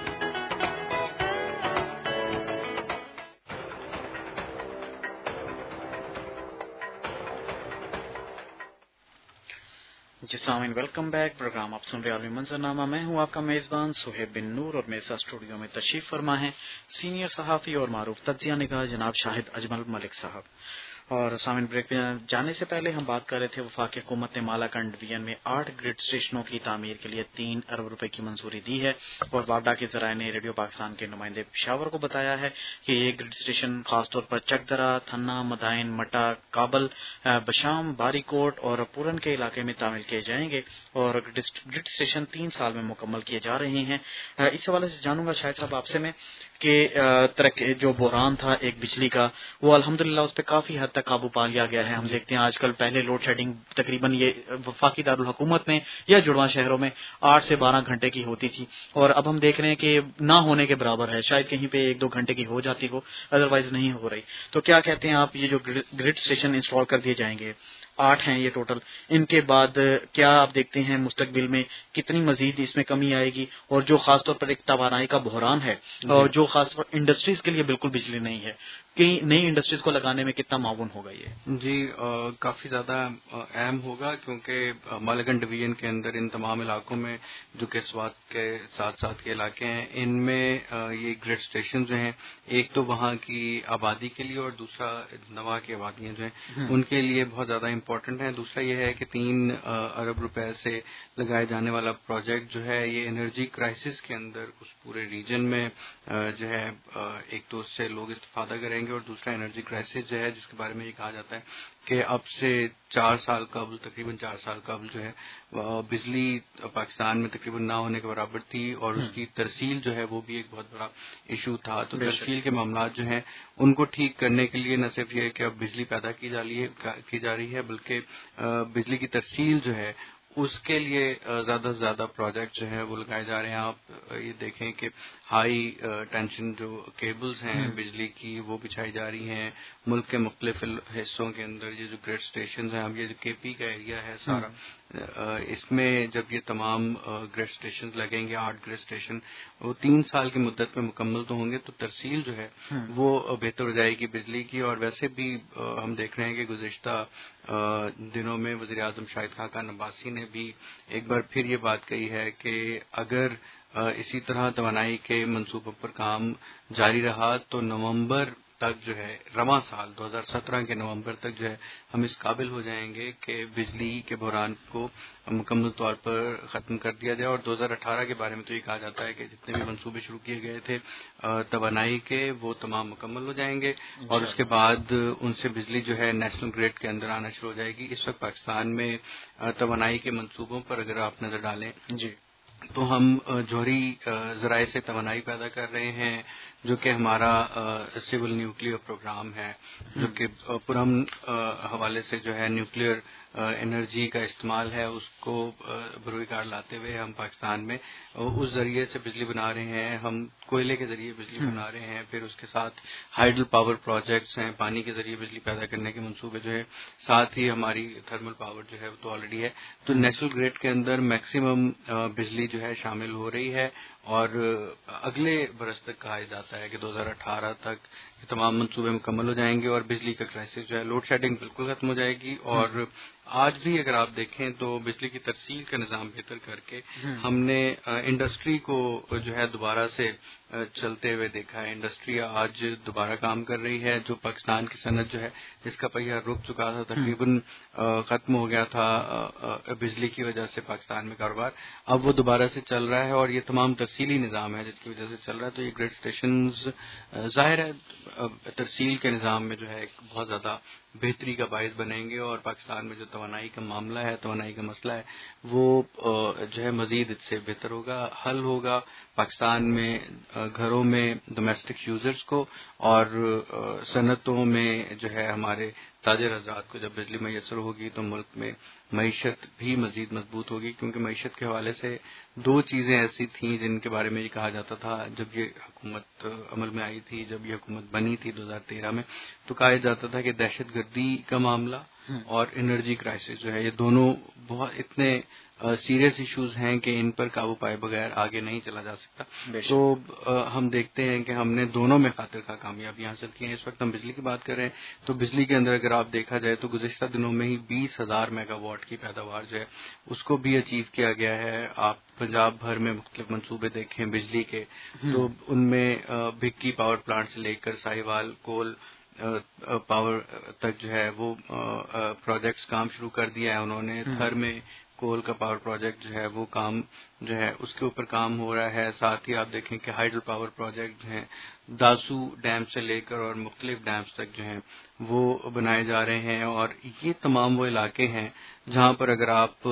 जी सामीन, वेलकम बैक। प्रोग्राम आप सुन रहे हैं मंजरनामा। मैं हूं आपका मेजबान सुहेब बिन नूर और मेरे साथ स्टूडियो में तशरीफ फरमा है सीनियर सहाफी और मारूफ तज्जिया निगाह जनाब शाहिद अजमल मलिक साहब। और सामीन, ब्रेक में जाने से पहले हम बात कर रहे थे वफाकी हुकूमत ने मालाकंड डिवीजन में आठ ग्रिड स्टेशनों की तामीर के लिए तीन अरब रुपए की मंजूरी दी है। और वापडा के जराये ने रेडियो पाकिस्तान के नुमाइंदे पेशावर को बताया है कि ये ग्रिड स्टेशन खासतौर पर चकदरा, थन्ना, मदाइन, मटा, काबल, बशाम, बारीकोट और पूरन के इलाके में तामीर किए जाएंगे और ग्रिड स्टेशन तीन साल में मुकम्मल किए जा रहे हैं। इस हवाले से जानूंगा शायद साहब आपसे में कि तरक्की जो बहरान था एक बिजली का, वो अल्हम्दुलिल्लाह उस पर काफी हद तक काबू पा लिया गया है। हम देखते हैं आजकल, पहले लोड शेडिंग तकरीबन ये वफाकी दारुल हुकूमत में या जुड़वा शहरों में आठ से बारह घंटे की होती थी और अब हम देख रहे हैं कि ना होने के बराबर है। शायद कहीं पे एक दो घंटे की हो जाती हो, अदरवाइज नहीं हो रही। तो क्या कहते हैं आप, ये जो ग्रिड स्टेशन इंस्टॉल कर दिए जाएंगे, आठ हैं ये टोटल, इनके बाद क्या आप देखते हैं मुस्तकबिल में कितनी मजीद इसमें कमी आएगी? और जो खासतौर पर एक तवानाई का बहरान है और जो खासतौर इंडस्ट्रीज के लिए बिल्कुल बिजली नहीं है, कई नई इंडस्ट्रीज को लगाने में कितना माउन होगा ये? जी आ, काफी ज्यादा अहम होगा, क्योंकि मालाकंड डिवीजन के अंदर इन तमाम इलाकों में जो किस्वात के साथ साथ के इलाके हैं, इनमें ये ग्रिड स्टेशन जो हैं, एक तो वहाँ की आबादी के लिए और दूसरा नवा की आबादियां जो हैं उनके लिए बहुत ज्यादा इम्पोर्टेंट है। दूसरा ये है कि तीन अरब रुपए से लगाए जाने वाला प्रोजेक्ट जो है, ये एनर्जी क्राइसिस के अंदर उस पूरे रीजन में जो है एक तो उससे लोग इस्तेफादा करेंगे और दूसरा एनर्जी क्राइसिस जो है जिसके बारे में ये कहा जाता है कि अब से चार साल कबल, तकरीबन चार साल कबल जो है بجلی پاکستان میں تقریباً نہ ہونے کے برابر تھی اور اس کی ترسیل جو ہے وہ بھی ایک بہت بڑا ایشو تھا. تو ترسیل کے معاملات جو ہیں ان کو ٹھیک کرنے کے لیے نہ صرف یہ کہ اب بجلی پیدا کی جا رہی ہے کی جا رہی ہے بلکہ بجلی کی ترسیل جو ہے اس کے لیے زیادہ سے زیادہ پروجیکٹ جو ہیں وہ لگائے جا رہے ہیں. آپ یہ دیکھیں کہ ہائی ٹینشن جو کیبلز ہیں بجلی کی وہ بچھائی جا رہی ہیں ملک کے مختلف حصوں کے اندر. یہ جو گریڈ اسٹیشنز ہیں, اب یہ جو کے پی کا ایریا ہے سارا, اس میں جب یہ تمام گریڈ اسٹیشن لگیں گے, آٹھ گریڈ اسٹیشن, وہ تین سال کی مدت میں مکمل تو ہوں گے تو ترسیل جو ہے وہ بہتر ہو جائے گی بجلی کی. اور ویسے بھی ہم دیکھ رہے ہیں کہ گزشتہ دنوں میں وزیر اعظم شاہد خاقان عباسی نے بھی ایک بار پھر یہ بات کہی ہے کہ اگر اسی طرح توانائی کے منصوبوں پر کام جاری رہا تو نومبر تک جو ہے رواں سال دو ہزار سترہ کے نومبر تک جو ہے ہم اس قابل ہو جائیں گے کہ بجلی کے بحران کو مکمل طور پر ختم کر دیا جائے. اور دو ہزار اٹھارہ کے بارے میں تو یہ کہا جاتا ہے کہ جتنے بھی منصوبے شروع کیے گئے تھے توانائی کے وہ تمام مکمل ہو جائیں گے اور اس کے بعد ان سے بجلی جو ہے نیشنل گریڈ کے اندر آنا شروع ہو جائے گی. اس وقت پاکستان میں توانائی کے منصوبوں پر اگر آپ نظر ڈالیں جی تو ہم جوہری ذرائع سے توانائی پیدا کر رہے ہیں جو کہ ہمارا سول نیوکلیئر پروگرام ہے, جو کہ پرامن حوالے سے جو ہے نیوکلیئر انرجی کا استعمال ہے اس کو بروئے کار لاتے ہوئے ہم پاکستان میں اس ذریعے سے بجلی بنا رہے ہیں. ہم کوئلے کے ذریعے بجلی بنا رہے ہیں, پھر اس کے ساتھ ہائیڈل پاور پروجیکٹس ہیں, پانی کے ذریعے بجلی پیدا کرنے کے منصوبے جو ہے, ساتھ ہی ہماری تھرمل پاور جو ہے وہ تو آلریڈی ہے. تو نیشنل گریڈ کے اندر میکسیمم بجلی جو ہے شامل ہو رہی ہے اور اگلے برس تک کہا جاتا ہے کہ دو ہزار اٹھارہ تک تمام منصوبے مکمل ہو جائیں گے اور بجلی کا کرائسس جو ہے لوڈ شیڈنگ بالکل ختم ہو جائے گی. اور آج بھی اگر آپ دیکھیں تو بجلی کی ترسیل کا نظام بہتر کر کے ہم نے انڈسٹری کو جو ہے دوبارہ سے چلتے ہوئے دیکھا ہے. انڈسٹری آج دوبارہ کام کر رہی ہے. جو پاکستان کی صنعت جو ہے جس کا پہیہ رک چکا تھا, تقریباً ختم ہو گیا تھا بجلی کی وجہ سے پاکستان میں کاروبار, اب وہ دوبارہ سے چل رہا ہے اور یہ تمام ترسیلی نظام ہے جس کی وجہ سے چل رہا ہے. تو یہ گریڈ اسٹیشنز ظاہر ہے ترسیل کے نظام میں جو ہے ایک بہت زیادہ بہتری کا باعث بنیں گے اور پاکستان میں جو توانائی کا معاملہ ہے, توانائی کا مسئلہ ہے, وہ جو ہے مزید اس سے بہتر ہوگا, حل ہوگا. پاکستان میں گھروں میں ڈومیسٹک یوزرز کو اور صنعتوں میں جو ہے ہمارے تاجر حضرات کو جب بجلی میسر ہوگی تو ملک میں معیشت بھی مزید مضبوط ہوگی. کیونکہ معیشت کے حوالے سے دو چیزیں ایسی تھیں جن کے بارے میں یہ کہا جاتا تھا جب یہ حکومت عمل میں آئی تھی, جب یہ حکومت بنی تھی دو ہزار تیرہ میں, تو کہا جاتا تھا کہ دہشت گردی کا معاملہ اور انرجی کرائسس جو ہے یہ دونوں بہت اتنے سیریس ایشوز ہیں کہ ان پر قابو پائے بغیر آگے نہیں چلا جا سکتا. تو ہم دیکھتے ہیں کہ ہم نے دونوں میں خاطر خواہ کامیابی حاصل کی ہیں. اس وقت ہم بجلی کی بات کر رہے ہیں تو بجلی کے اندر اگر آپ دیکھا جائے تو گزشتہ دنوں میں ہی بیس ہزار میگا واٹ کی پیداوار جو ہے اس کو بھی اچیو کیا گیا ہے. آپ پنجاب بھر میں مختلف منصوبے دیکھیں بجلی کے تو ان میں بھکی پاور پلانٹ سے لے کر ساہیوال کول پاور تک جو ہے وہ پروجیکٹس کام شروع کر دیا ہے انہوں نے. تھر میں کول کا پاور پروجیکٹ جو ہے وہ کام جو ہے اس کے اوپر کام ہو رہا ہے. ساتھ ہی آپ دیکھیں کہ ہائیڈل پاور پروجیکٹ جو ہیں داسو ڈیم سے لے کر اور مختلف ڈیمز تک جو ہیں وہ بنائے جا رہے ہیں. اور یہ تمام وہ علاقے ہیں جہاں پر اگر آپ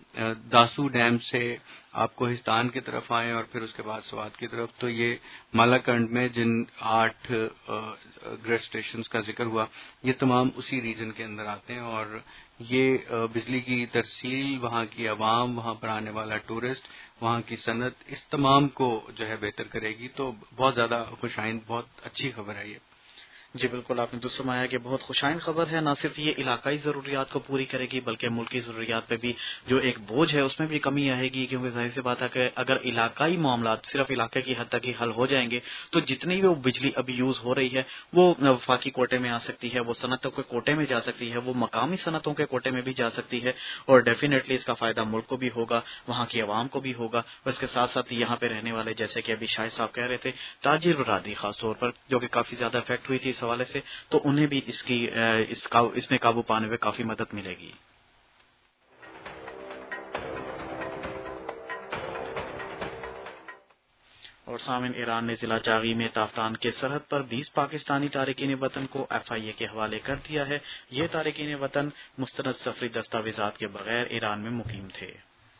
داسو ڈیم سے آپ کوہستان کی طرف آئیں اور پھر اس کے بعد سوات کی طرف, تو یہ مالاکنڈ میں جن آٹھ گریڈ اسٹیشنز کا ذکر ہوا یہ تمام اسی ریجن کے اندر آتے ہیں. اور یہ بجلی کی ترسیل, وہاں کی عوام, وہاں پر آنے والا ٹورسٹ, وہاں کی صنعت, اس تمام کو جو ہے بہتر کرے گی. تو بہت زیادہ خوش آئند, بہت اچھی خبر ہے یہ. جی بالکل, آپ نے تو سمایا کہ بہت خوشائن خبر ہے. نہ صرف یہ علاقائی ضروریات کو پوری کرے گی بلکہ ملکی ضروریات پہ بھی جو ایک بوجھ ہے اس میں بھی کمی آئے گی. کیونکہ ظاہر سی بات ہے کہ اگر علاقائی معاملات صرف علاقے کی حد تک ہی حل ہو جائیں گے تو جتنی بھی وہ بجلی ابھی یوز ہو رہی ہے وہ وفاقی کوٹے میں آ سکتی ہے, وہ صنعتوں کے کوٹے میں جا سکتی ہے, وہ مقامی صنعتوں کے کوٹے میں بھی جا سکتی ہے اور ڈیفینیٹلی اس کا فائدہ ملک کو بھی ہوگا, وہاں کی عوام کو بھی ہوگا. اور اس کے ساتھ ساتھ یہاں پہ رہنے والے جیسے کہ ابھی شاہد صاحب کہہ رہے تھے تاجر برادری خاص طور پر جو کہ کافی زیادہ افیکٹ ہوئی تھی اس حوالے سے, تو انہیں بھی اس کی اس, اس میں قابو پانے میں کافی مدد ملے گی. اور سامعین، ایران نے ضلع چاغی میں تافتان کے سرحد پر بیس پاکستانی تارکین وطن کو ایف آئی اے کے حوالے کر دیا ہے۔ یہ تارکین وطن مستند سفری دستاویزات کے بغیر ایران میں مقیم تھے۔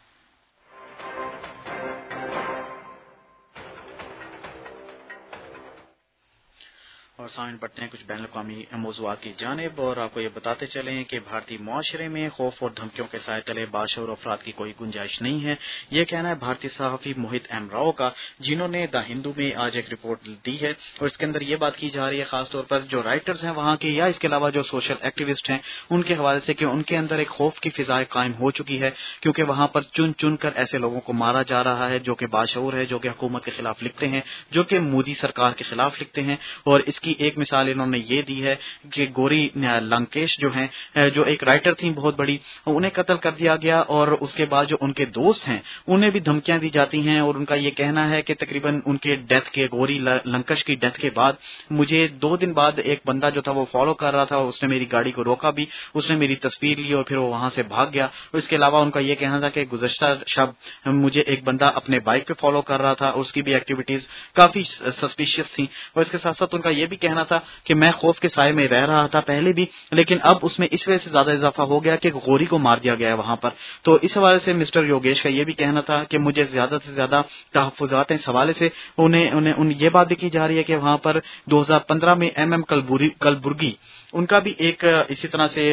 اور سامعین، بڑھتے ہیں کچھ بین الاقوامی موضوعات کی جانب، اور آپ کو یہ بتاتے چلیں کہ بھارتی معاشرے میں خوف اور دھمکیوں کے سائے تلے باشعور افراد کی کوئی گنجائش نہیں ہے، یہ کہنا ہے بھارتی صحافی موہت ایم راؤ کا، جنہوں نے دا ہندو میں آج ایک رپورٹ دی ہے، اور اس کے اندر یہ بات کی جا رہی ہے خاص طور پر جو رائٹرز ہیں وہاں کے، یا اس کے علاوہ جو سوشل ایکٹیوسٹ ہیں ان کے حوالے سے، کہ ان کے اندر ایک خوف کی فضا قائم ہو چکی ہے، کیونکہ وہاں پر چن چن کر ایسے لوگوں کو مارا جا رہا ہے جو کہ باشعور ہے، جو کہ حکومت کے خلاف لکھتے ہیں، جو کہ مودی سرکار کے خلاف لکھتے ہیں۔ اور اس کی ایک مثال انہوں نے یہ دی ہے کہ گوری لنکیش جو ہیں، جو ایک رائٹر تھیں بہت بڑی، انہیں قتل کر دیا گیا، اور اس کے بعد جو ان کے دوست ہیں انہیں بھی دھمکیاں دی جاتی ہیں، اور ان کا یہ کہنا ہے کہ تقریباً ان کے ڈیتھ کے گوری لنکش کی ڈیتھ کے بعد مجھے دو دن بعد ایک بندہ جو تھا وہ فالو کر رہا تھا، اس نے میری گاڑی کو روکا بھی، اس نے میری تصویر لی اور پھر وہ وہاں سے بھاگ گیا۔ اور اس کے علاوہ ان کا یہ کہنا تھا کہ گزشتہ شب مجھے ایک بندہ اپنے بائک پہ فالو کر رہا تھا، اس کی بھی ایکٹیویٹیز کافی سسپیشیس تھیں، اور اس کے ساتھ ساتھ ان کا یہ بھی کہنا تھا کہ میں خوف کے سائے میں رہ رہا تھا پہلے بھی، لیکن اب اس میں اس وجہ سے زیادہ اضافہ ہو گیا کہ غوری کو مار دیا گیا ہے وہاں پر۔ تو اس حوالے سے مسٹر یوگیش کا یہ بھی کہنا تھا کہ مجھے زیادہ سے زیادہ تحفظات ہیں، اس حوالے سے انہیں انہیں ان یہ بات بھی کی جا رہی ہے کہ وہاں پر دو ہزار پندرہ میں ایم ایم کلبرگی ان کا بھی ایک اسی طرح سے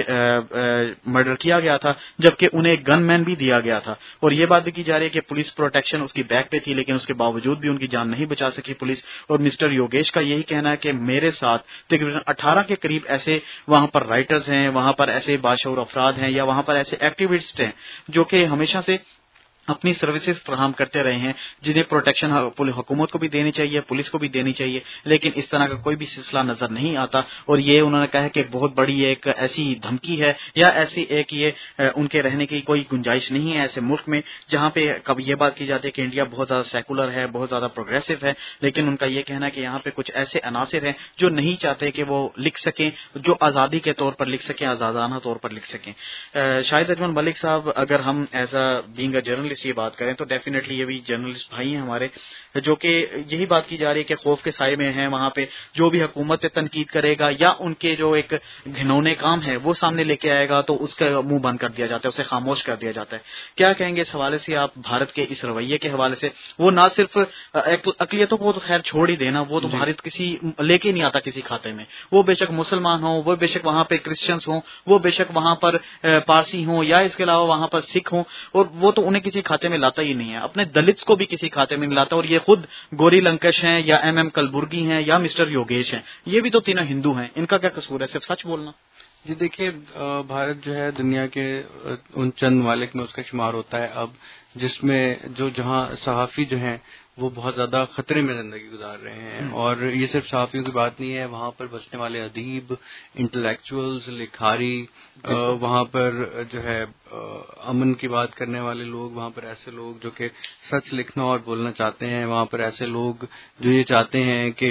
مرڈر کیا گیا تھا، جبکہ انہیں گن مین بھی دیا گیا تھا، اور یہ بات بھی کی جا رہی ہے کہ پولیس پروٹیکشن اس کی بیک پہ تھی، لیکن اس کے باوجود بھی ان کی جان نہیں بچا سکی پولیس۔ اور مسٹر یوگیش کا یہی کہنا ہے کہ میرے ساتھ تقریباً اٹھارہ کے قریب ایسے وہاں پر رائٹرز ہیں، وہاں پر ایسے باشعور افراد ہیں، یا وہاں پر ایسے ایکٹیوسٹ ہیں جو کہ ہمیشہ سے اپنی سروسز فراہم کرتے رہے ہیں، جنہیں پروٹیکشن حکومت کو بھی دینی چاہیے، پولیس کو بھی دینی چاہیے، لیکن اس طرح کا کوئی بھی سلسلہ نظر نہیں آتا۔ اور یہ انہوں نے کہا کہ بہت بڑی ایک ایسی دھمکی ہے، یا ایسی ایک یہ ان کے رہنے کی کوئی گنجائش نہیں ہے ایسے ملک میں جہاں پہ کبھی یہ بات کی جاتی ہے کہ انڈیا بہت زیادہ سیکولر ہے، بہت زیادہ پروگریسو ہے، لیکن ان کا یہ کہنا ہے کہ یہاں پہ کچھ ایسے عناصر ہیں جو نہیں چاہتے کہ وہ لکھ سکیں، جو آزادی کے طور پر لکھ سکیں، آزادانہ طور پر لکھ سکیں۔ شاہد اجمل ملک صاحب، اگر ہم as a being a journalist یہ بات کریں تو ڈیفینیٹلی یہ بھی جرنلسٹ بھائی ہیں ہمارے، جو کہ یہی بات کی جا رہی ہے کہ خوف کے سائے میں ہیں وہاں پہ، جو بھی حکومت پہ تنقید کرے گا یا ان کے جو ایک گھنونے کام ہے وہ سامنے لے کے آئے گا تو اس کا منہ بند کر دیا جاتا ہے، اسے خاموش کر دیا جاتا ہے۔ کیا کہیں گے اس حوالے سے آپ بھارت کے اس رویے کے حوالے سے؟ وہ نہ صرف اقلیتوں کو تو خیر چھوڑ ہی دینا، وہ تو بھارت کسی لے کے نہیں آتا کسی کھاتے میں، وہ بے شک مسلمان ہوں، وہ بے شک وہاں پہ کرسچنس ہوں، وہ بے شک وہاں پر پارسی ہوں، یا اس کے علاوہ وہاں پر سکھ ہوں، اور وہ تو انہیں کسی کھاتے میں لاتا ہی نہیں ہے، اپنے دلتس کو بھی کسی کھاتے میں نہیں لاتا۔ اور یہ خود گوری لنکش ہیں، یا ایم ایم کلبرگی ہیں، یا مسٹر یوگیش ہیں، یہ بھی تو تینوں ہندو ہیں، ان کا کیا قصور ہے؟ صرف سچ بولنا۔ جی دیکھیے، بھارت جو ہے دنیا کے ان چند ممالک میں اس کا شمار ہوتا ہے اب، جس میں جو جہاں صحافی جو ہیں وہ بہت زیادہ خطرے میں زندگی گزار رہے ہیں، اور یہ صرف صحافیوں کی بات نہیں ہے، وہاں پر بسنے والے ادیب، انٹلیکچوئلز، لکھاری، وہاں پر جو ہے امن کی بات کرنے والے لوگ، وہاں پر ایسے لوگ جو کہ سچ لکھنا اور بولنا چاہتے ہیں، وہاں پر ایسے لوگ جو یہ چاہتے ہیں کہ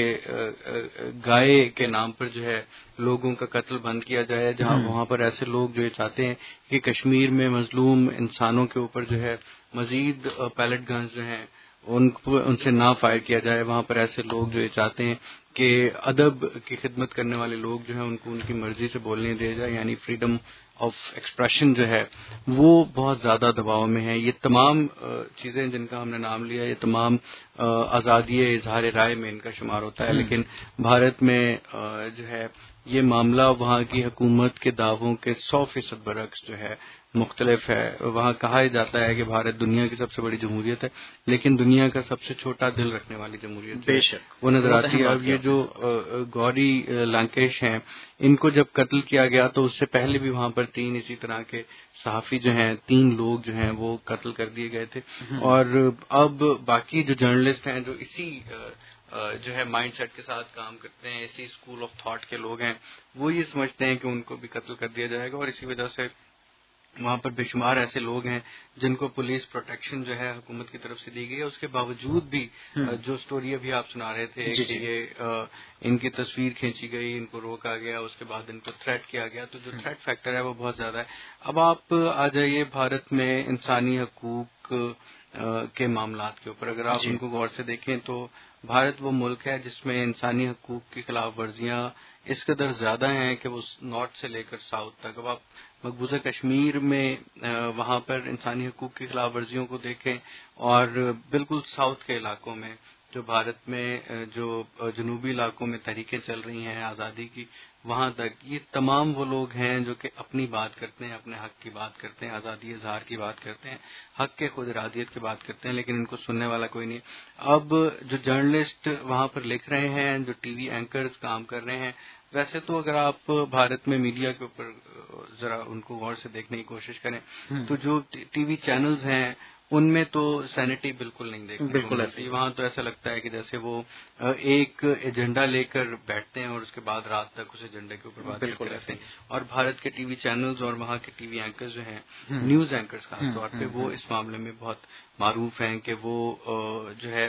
گائے کے نام پر جو ہے لوگوں کا قتل بند کیا جائے، جہاں وہاں پر ایسے لوگ جو یہ چاہتے ہیں کہ کشمیر میں مظلوم انسانوں کے اوپر جو ہے مزید پیلٹ گنز جو ہیں ان کو ان سے نہ فائر کیا جائے، وہاں پر ایسے لوگ جو یہ چاہتے ہیں کہ ادب کی خدمت کرنے والے لوگ جو ہیں ان کو ان کی مرضی سے بولنے دیا جائے، یعنی فریڈم آف ایکسپریشن جو ہے وہ بہت زیادہ دباؤ میں ہے۔ یہ تمام چیزیں جن کا ہم نے نام لیا، یہ تمام آزادی اظہار رائے میں ان کا شمار ہوتا ہے، لیکن بھارت میں جو ہے یہ معاملہ وہاں کی حکومت کے دعووں کے سو فیصد برعکس جو ہے مختلف ہے۔ وہاں کہا جاتا ہے کہ بھارت دنیا کی سب سے بڑی جمہوریت ہے، لیکن دنیا کا سب سے چھوٹا دل رکھنے والی جمہوریت بے شک وہ نظر آتی ہے۔ اب یہ جو گوری لنکیش ہیں، ان کو جب قتل کیا گیا تو اس سے پہلے بھی وہاں پر تین اسی طرح کے صحافی جو ہیں، تین لوگ جو ہیں وہ قتل کر دیے گئے تھے، اور اب باقی جو جرنلسٹ ہیں جو اسی جو ہے مائنڈ سیٹ کے ساتھ کام کرتے ہیں، اسی اسکول آف تھاٹ کے لوگ ہیں، وہ یہ سمجھتے ہیں کہ ان کو بھی قتل کر دیا جائے گا، اور اسی وجہ سے وہاں پر بے شمار ایسے لوگ ہیں جن کو پولیس پروٹیکشن جو ہے حکومت کی طرف سے دی گئی ہے، اس کے باوجود بھی جو سٹوری ابھی آپ سنا رہے تھے کہ یہ ان کی تصویر کھینچی گئی، ان کو روکا گیا، اس کے بعد ان کو تھریٹ کیا گیا، تو جو تھریٹ فیکٹر ہے وہ بہت زیادہ ہے۔ اب آپ آ جائیے بھارت میں انسانی حقوق کے معاملات کے اوپر اگر آپ ان کو غور سے دیکھیں تو بھارت وہ ملک ہے جس میں انسانی حقوق کی خلاف ورزیاں اس قدر زیادہ ہیں کہ وہ نارتھ سے لے کر ساؤتھ تک. اب آپ مقبوضہ کشمیر میں وہاں پر انسانی حقوق کی خلاف ورزیوں کو دیکھیں اور بالکل ساؤتھ کے علاقوں میں جو بھارت میں جو جنوبی علاقوں میں تحریکیں چل رہی ہیں آزادی کی وہاں تک یہ تمام وہ لوگ ہیں جو کہ اپنی بات کرتے ہیں, اپنے حق کی بات کرتے ہیں, آزادی اظہار کی بات کرتے ہیں, حق کے خود ارادیت کی بات کرتے ہیں, لیکن ان کو سننے والا کوئی نہیں. اب جو جرنلسٹ وہاں پر لکھ رہے ہیں, جو ٹی وی اینکرز کام کر رہے ہیں, ویسے تو اگر آپ بھارت میں میڈیا کے اوپر ذرا ان کو غور سے دیکھنے کی کوشش کریں تو جو ٹی وی چینلز ہیں ان میں تو سینٹی بالکل نہیں دیکھنے کو ملتی. وہاں تو ایسا لگتا ہے کہ جیسے وہ ایک ایجنڈا لے کر بیٹھتے ہیں اور اس کے بعد رات تک اس ایجنڈے کے اوپر بات کرتے رہتے ہیں. اور بھارت کے ٹی وی چینلز اور وہاں کے ٹی وی اینکرز جو ہیں, نیوز اینکرز خاص طور پہ, وہ اس معاملے میں بہت معروف ہیں کہ وہ جو ہے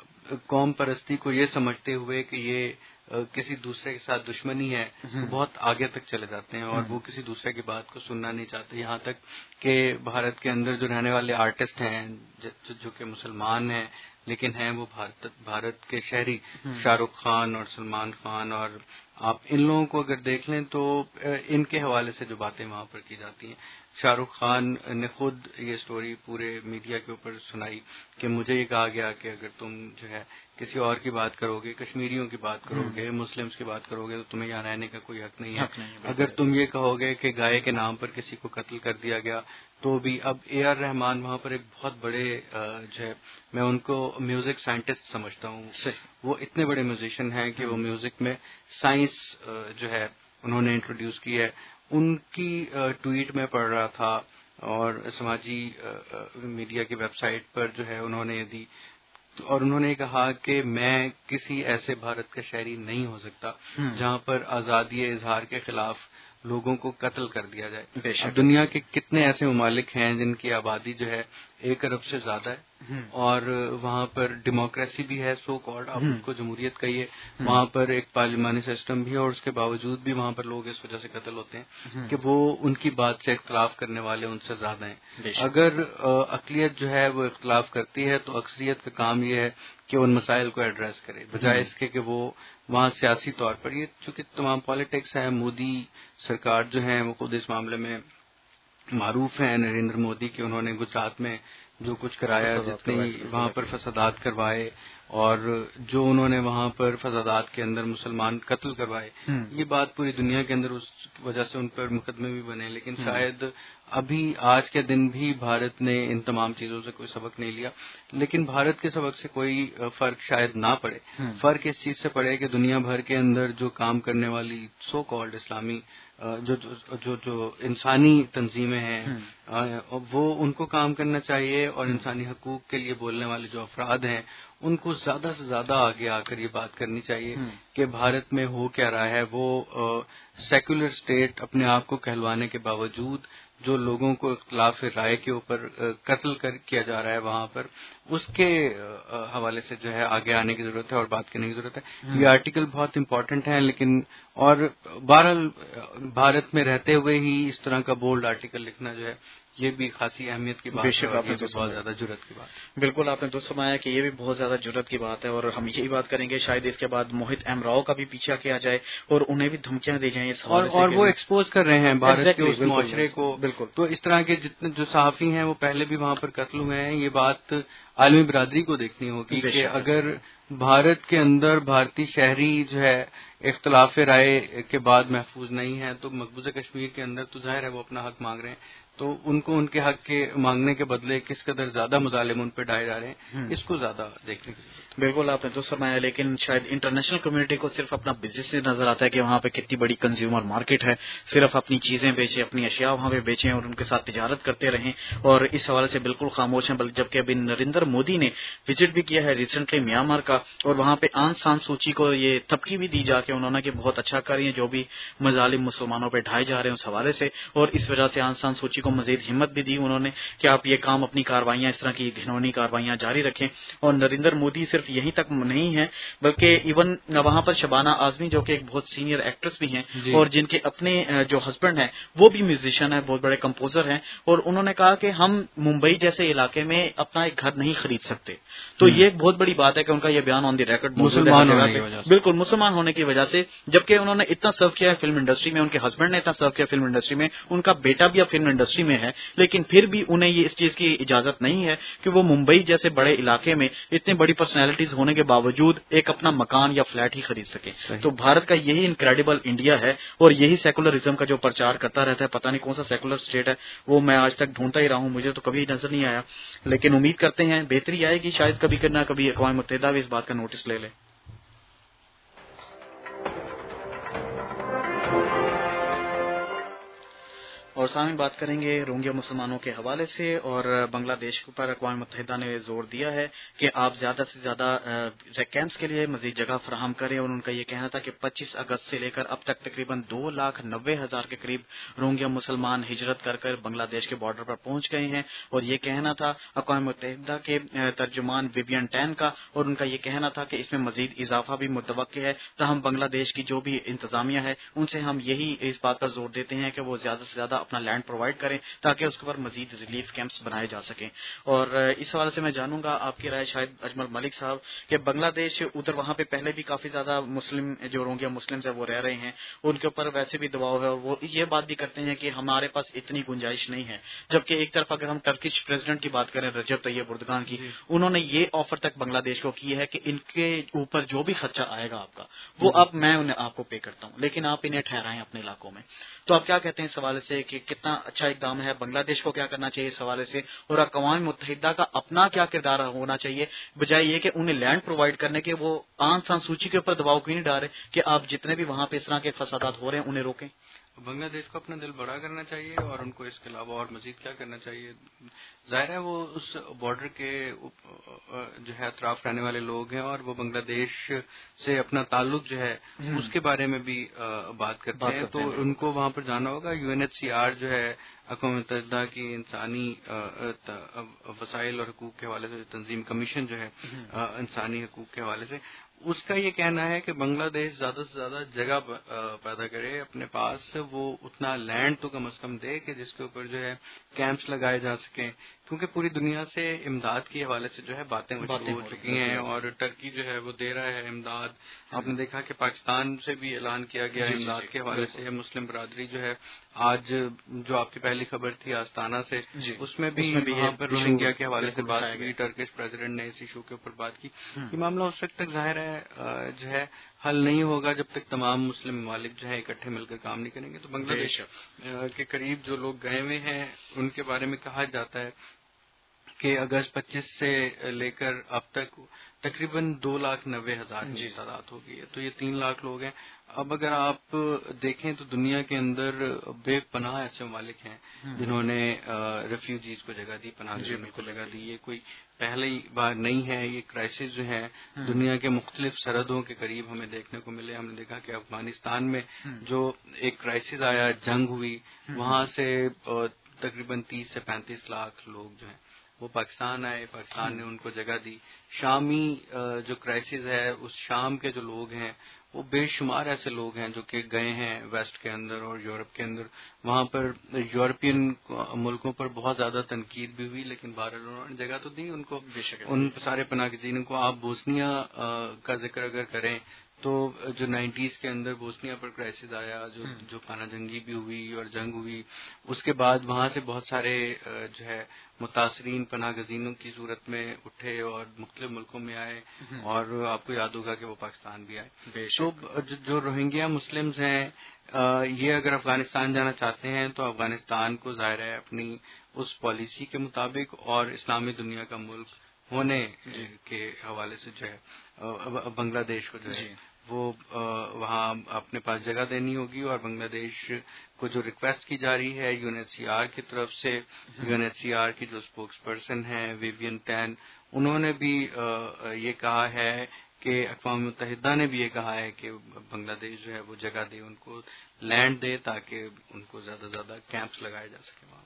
قوم پرستی کو یہ سمجھتے ہوئے کہ یہ کسی دوسرے کے ساتھ دشمنی ہے بہت آگے تک چلے جاتے ہیں اور وہ کسی دوسرے کی بات کو سننا نہیں چاہتے. یہاں تک کہ بھارت کے اندر جو رہنے والے آرٹسٹ ہیں جو کہ مسلمان ہیں لیکن ہیں وہ بھارت بھارت کے شہری, شاہ رخ خان اور سلمان خان, اور آپ ان لوگوں کو اگر دیکھ لیں تو ان کے حوالے سے جو باتیں وہاں پر کی جاتی ہیں, شاہ رخ خان نے خود یہ سٹوری پورے میڈیا کے اوپر سنائی کہ مجھے یہ کہا گیا کہ اگر تم جو ہے کسی اور کی بات کرو گے, کشمیریوں کی بات کرو گے, مسلمس کی بات کرو گے تو تمہیں یہاں رہنے کا کوئی حق نہیں ہے. اگر تم یہ کہو گے کہ گائے کے نام پر کسی کو قتل کر دیا گیا تو بھی. اب اے آر رحمان وہاں پر ایک بہت بڑے جو ہے میں ان کو میوزک سائنٹسٹ سمجھتا ہوں, وہ اتنے بڑے میوزیشین ہیں کہ وہ میوزک میں سائنس جو ہے انہوں نے انٹروڈیوس کی ہے. ان کی ٹویٹ میں پڑھ رہا تھا اور سماجی میڈیا کی ویب سائٹ پر جو ہے انہوں نے دی, اور انہوں نے کہا کہ میں کسی ایسے بھارت کا شہری نہیں ہو سکتا جہاں پر آزادی اظہار کے خلاف لوگوں کو قتل کر دیا جائے. دنیا کے کتنے ایسے ممالک ہیں جن کی آبادی جو ہے ایک ارب سے زیادہ ہے اور وہاں پر ڈیموکریسی بھی ہے, سو کالڈ آپ اس کو جمہوریت کہیے, وہاں پر ایک پارلیمانی سسٹم بھی ہے, اور اس کے باوجود بھی وہاں پر لوگ اس وجہ سے قتل ہوتے ہیں کہ وہ ان کی بات سے اختلاف کرنے والے ان سے زیادہ ہیں. اگر اقلیت جو ہے وہ اختلاف کرتی ہے تو اکثریت کا کام یہ ہے کہ ان مسائل کو ایڈریس کرے, بجائے اس کے کہ وہ وہاں سیاسی طور پر, یہ چونکہ تمام پالیٹکس ہے, مودی سرکار جو ہے وہ خود اس معاملے میں معروف ہیں, نریندر مودی, کہ انہوں نے گجرات میں جو کچھ کرایا, جتنی وہاں پر فسادات کروائے اور جو انہوں نے وہاں پر فسادات کے اندر مسلمان قتل کروائے, یہ بات پوری دنیا کے اندر اس وجہ سے ان پر مقدمے بھی بنے. لیکن شاید ابھی آج کے دن بھی بھارت نے ان تمام چیزوں سے کوئی سبق نہیں لیا, لیکن بھارت کے سبق سے کوئی فرق شاید نہ پڑے. فرق اس چیز سے پڑے کہ دنیا بھر کے اندر جو کام کرنے والی سو کالڈ اسلامی جو جو جو انسانی تنظیمیں ہیں وہ ان کو کام کرنا چاہیے, اور انسانی حقوق کے لیے بولنے والے جو افراد ہیں ان کو زیادہ سے زیادہ آگے آ کر یہ بات کرنی چاہیے کہ بھارت میں ہو کیا رہا ہے. وہ سیکولر اسٹیٹ اپنے آپ کو کہلوانے کے باوجود جو لوگوں کو اختلاف رائے کے اوپر قتل کر کیا جا رہا ہے وہاں پر, اس کے حوالے سے جو ہے آگے آنے کی ضرورت ہے اور بات کرنے کی ضرورت ہے. یہ آرٹیکل بہت امپورٹنٹ ہے, لیکن اور بہرحال بھارت میں رہتے ہوئے ہی اس طرح کا بولڈ آرٹیکل لکھنا جو ہے یہ بھی خاصی اہمیت کی بات ہے, اور یہ بھی بہت زیادہ جرات کی بات ہے. بالکل آپ نے تو فرمایا کہ یہ بھی بہت زیادہ جرات کی بات ہے, اور ہم یہی بات کریں گے شاید اس کے بعد موہت ایم راؤ کا بھی پیچھا کیا جائے اور انہیں بھی دھمکیاں دی جائیں اس حوالے سے, اور وہ ایکسپوز کر رہے ہیں بھارت کے اس معاشرے کو. بالکل, تو اس طرح کے جتنے جو صحافی ہیں وہ پہلے بھی وہاں پر قتل ہوئے ہیں. یہ بات عالمی برادری کو دیکھنی ہوگی کہ اگر بھارت کے اندر بھارتی شہری جو ہے اختلاف رائے کے بعد محفوظ نہیں ہے تو مقبوضہ کشمیر کے اندر تو ظاہر ہے وہ اپنا حق مانگ رہے ہیں, تو ان کو ان کے حق کے مانگنے کے بدلے کس قدر زیادہ مظالم ان پہ ڈھائے جا رہے ہیں اس کو زیادہ دیکھنے کی ضرورت ہے. بالکل آپ نے تو فرمایا, لیکن شاید انٹرنیشنل کمیونٹی کو صرف اپنا بزنس نظر آتا ہے کہ وہاں پہ کتنی بڑی کنزیومر مارکیٹ ہے, صرف اپنی چیزیں بیچیں, اپنی اشیاء وہاں پہ بیچیں اور ان کے ساتھ تجارت کرتے رہیں, اور اس حوالے سے بالکل خاموش ہیں. جبکہ ابھی نریندر مودی نے وزٹ بھی کیا ہے ریسنٹلی میانمار کا, اور وہاں پہ آنگ سان سوچی کو یہ تھپکی بھی دی جا کے انہوں نے کہ بہت اچھا کر رہی ہیں جو بھی مظالم مسلمانوں پہ ڈھائے جا رہے ہیں اس حوالے سے, اور اس وجہ سے آنگ سان سوچی کو کو مزید ہمت بھی دی انہوں نے کہ آپ یہ کام اپنی کاروائیاں اس طرح کی گھنونی کاروائیاں جاری رکھیں. اور نریندر مودی صرف یہیں تک نہیں ہے بلکہ ایون وہاں پر شبانہ اعظمی جو کہ ایک بہت سینئر ایکٹریس بھی ہیں جی. اور جن کے اپنے جو ہسبینڈ ہیں وہ بھی میوزیشین ہیں, بہت بڑے کمپوزر ہیں, اور انہوں نے کہا کہ ہم ممبئی جیسے علاقے میں اپنا ایک گھر نہیں خرید سکتے. تو یہ ایک بہت بڑی بات ہے کہ ان کا یہ بیان آن دی ریکارڈ مسلمان ہونے کی وجہ سے, بالکل مسلمان ہونے کی وجہ سے, جبکہ انہوں نے اتنا سرو کیا ہے فلم انڈسٹری میں, ان کے ہسبینڈ نے اتنا سرو کیا فلم انڈسٹری میں, ان کا بیٹا بھی اب فلم انڈسٹری میں ہے, لیکن پھر بھی انہیں یہ اس چیز کی اجازت نہیں ہے کہ وہ ممبئی جیسے بڑے علاقے میں اتنی بڑی پرسنالٹیز ہونے کے باوجود ایک اپنا مکان یا فلیٹ ہی خرید سکے. تو بھارت کا یہی انکریڈیبل انڈیا ہے اور یہی سیکولرزم کا جو پرچار کرتا رہتا ہے. پتہ نہیں کون سا سیکولر اسٹیٹ ہے وہ میں آج تک ڈھونڈتا ہی رہا ہوں, مجھے تو کبھی نظر نہیں آیا, لیکن امید کرتے ہیں بہتری آئے گی, شاید کبھی نہ کبھی اقوام متحدہ بھی اس بات کا نوٹس لے لے. اور سامنے بات کریں گے روہنگیا مسلمانوں کے حوالے سے, اور بنگلہ دیش پر اقوام متحدہ نے زور دیا ہے کہ آپ زیادہ سے زیادہ کیمپس کے لیے مزید جگہ فراہم کریں, اور ان کا یہ کہنا تھا کہ پچیس اگست سے لے کر اب تک تقریباً دو لاکھ نوے ہزار کے قریب روہنگیا مسلمان ہجرت کر کر بنگلہ دیش کے بارڈر پر پہنچ گئے ہیں. اور یہ کہنا تھا اقوام متحدہ کے ترجمان ویوین ٹین کا, اور ان کا یہ کہنا تھا کہ اس میں مزید اضافہ بھی متوقع ہے. تاہم بنگلہ دیش کی جو بھی انتظامیہ ہے ان سے ہم یہی اس بات پر زور دیتے ہیں کہ وہ زیادہ سے زیادہ اپنا لینڈ پرووائڈ کریں تاکہ اس کے اوپر مزید ریلیف کیمپس بنائے جا سکیں. اور اس حوالے سے میں جانوں گا آپ کی رائے شاید اجمل ملک صاحب کہ بنگلہ دیش ادھر وہاں پہ پہلے بھی کافی زیادہ مسلم جو روہنگیا مسلمز ہیں وہ رہ رہے ہیں, ان کے اوپر ویسے بھی دباؤ ہے, اور وہ یہ بات بھی کرتے ہیں کہ ہمارے پاس اتنی گنجائش نہیں ہے. جبکہ ایک طرف اگر ہم ٹرکش پریزیڈنٹ کی بات کریں رجب طیب اردگان کی, انہوں نے یہ آفر تک بنگلہ دیش کو کی ہے کہ ان کے اوپر جو بھی خرچہ آئے گا آپ کا وہ اب میں انہیں آپ کو پے کرتا ہوں, لیکن آپ انہیں ٹھہرائیں اپنے علاقوں میں. تو آپ کیا کہتے ہیں اس حوالے سے کہ کتنا اچھا اقدام ہے, بنگلہ دیش کو کیا کرنا چاہیے اس حوالے سے, اور اقوام متحدہ کا اپنا کیا کردار ہونا چاہیے بجائے یہ کہ انہیں لینڈ پرووائڈ کرنے کے وہ آن سان سوچی کے اوپر دباؤ کیوں نہیں ڈال رہے کہ آپ جتنے بھی وہاں پہ اس طرح کے فسادات ہو رہے ہیں انہیں روکیں. بنگلہ دیش کو اپنا دل بڑا کرنا چاہیے اور ان کو اس کے علاوہ اور مزید کیا کرنا چاہیے. ظاہر ہے وہ اس بارڈر کے جو ہے اطراف رہنے والے لوگ ہیں اور وہ بنگلہ دیش سے اپنا تعلق جو ہے اس کے بارے میں بھی بات کرتے ہیں, تو ان کو وہاں پر جانا ہوگا. U N H C R جو ہے اقوام متحدہ کی انسانی وسائل اور حقوق کے حوالے سے تنظیم کمیشن جو ہے انسانی حقوق کے حوالے سے, اس کا یہ کہنا ہے کہ بنگلہ دیش زیادہ سے زیادہ جگہ پیدا کرے اپنے پاس, وہ اتنا لینڈ تو کم از کم دے کہ جس کے اوپر جو ہے کیمپس لگائے جا سکیں, کیونکہ پوری دنیا سے امداد کے حوالے سے جو ہے باتیں مشروع ہو چکی ہیں اور ٹرکی جو ہے وہ دے رہا ہے امداد. آپ نے دیکھا کہ پاکستان سے بھی اعلان کیا گیا امداد کے حوالے سے. مسلم برادری جو ہے آج جو آپ کی پہلی خبر تھی آستانہ سے, اس میں بھی وہاں پر روہنگیا کے حوالے سے بات کی, ٹرکش پریزیڈنٹ نے اس ایشو کے اوپر بات کی. یہ معاملہ اس وقت تک ظاہر ہے جو ہے حل نہیں ہوگا جب تک تمام مسلم ممالک جو ہے اکٹھے مل کر کام نہیں کریں گے. تو بنگلہ دیش کے قریب جو لوگ گئے ہوئے ہیں ان کے بارے میں کہا جاتا ہے کہ اگست پچیس سے لے کر اب تک تقریباً دو لاکھ نوے ہزار کی تعداد ہو گئی ہے, تو یہ تین لاکھ لوگ ہیں. اب اگر آپ دیکھیں تو دنیا کے اندر بے پناہ ایسے ممالک ہیں جنہوں نے ریفیوجیز کو جگہ دی, پناہ گزینوں کو جگہ دی. یہ کوئی پہلی بار نہیں ہے. یہ کرائسس جو ہیں دنیا کے مختلف سرحدوں کے قریب ہمیں دیکھنے کو ملے. ہم نے دیکھا کہ افغانستان میں جو ایک کرائسس آیا, جنگ ہوئی, وہاں سے تقریباً تیس سے پینتیس لاکھ لوگ جو ہیں وہ پاکستان آئے, پاکستان نے ان کو جگہ دی. شامی جو کرائسس ہے اس شام کے جو لوگ ہیں وہ بے شمار ایسے لوگ ہیں جو کہ گئے ہیں ویسٹ کے اندر اور یورپ کے اندر. وہاں پر یورپین ملکوں پر بہت زیادہ تنقید بھی ہوئی, لیکن بہرحال انہوں نے جگہ تو دی ان کو, ان سارے پناہ گزینوں کو. آپ بوسنیا کا ذکر اگر کریں تو جو نائنٹیز کے اندر بوسنیا پر کرائسس آیا, جو جو پانہ جنگی بھی ہوئی اور جنگ ہوئی, اس کے بعد وہاں سے بہت سارے جو ہے متاثرین پناہ گزینوں کی صورت میں اٹھے اور مختلف ملکوں میں آئے, اور آپ کو یاد ہوگا کہ وہ پاکستان بھی آئے. تو جو روہنگیا مسلمز ہیں یہ اگر افغانستان جانا چاہتے ہیں تو افغانستان کو ظاہر ہے اپنی اس پالیسی کے مطابق اور اسلامی دنیا کا ملک ہونے کے حوالے سے جو ہے بنگلہ دیش کو جو ہے وہ وہاں اپنے پاس جگہ دینی ہوگی. اور بنگلہ دیش کو جو ریکویسٹ کی جا رہی ہے U N H C R کی طرف سے, U N H C R کی جو اسپوکس پرسن ہیں ویوین ٹین, انہوں نے بھی یہ کہا ہے کہ اقوام متحدہ نے بھی یہ کہا ہے کہ بنگلہ دیش جو ہے وہ جگہ دے, ان کو لینڈ دے تاکہ ان کو زیادہ سے زیادہ کیمپس لگائے جا سکے وہاں.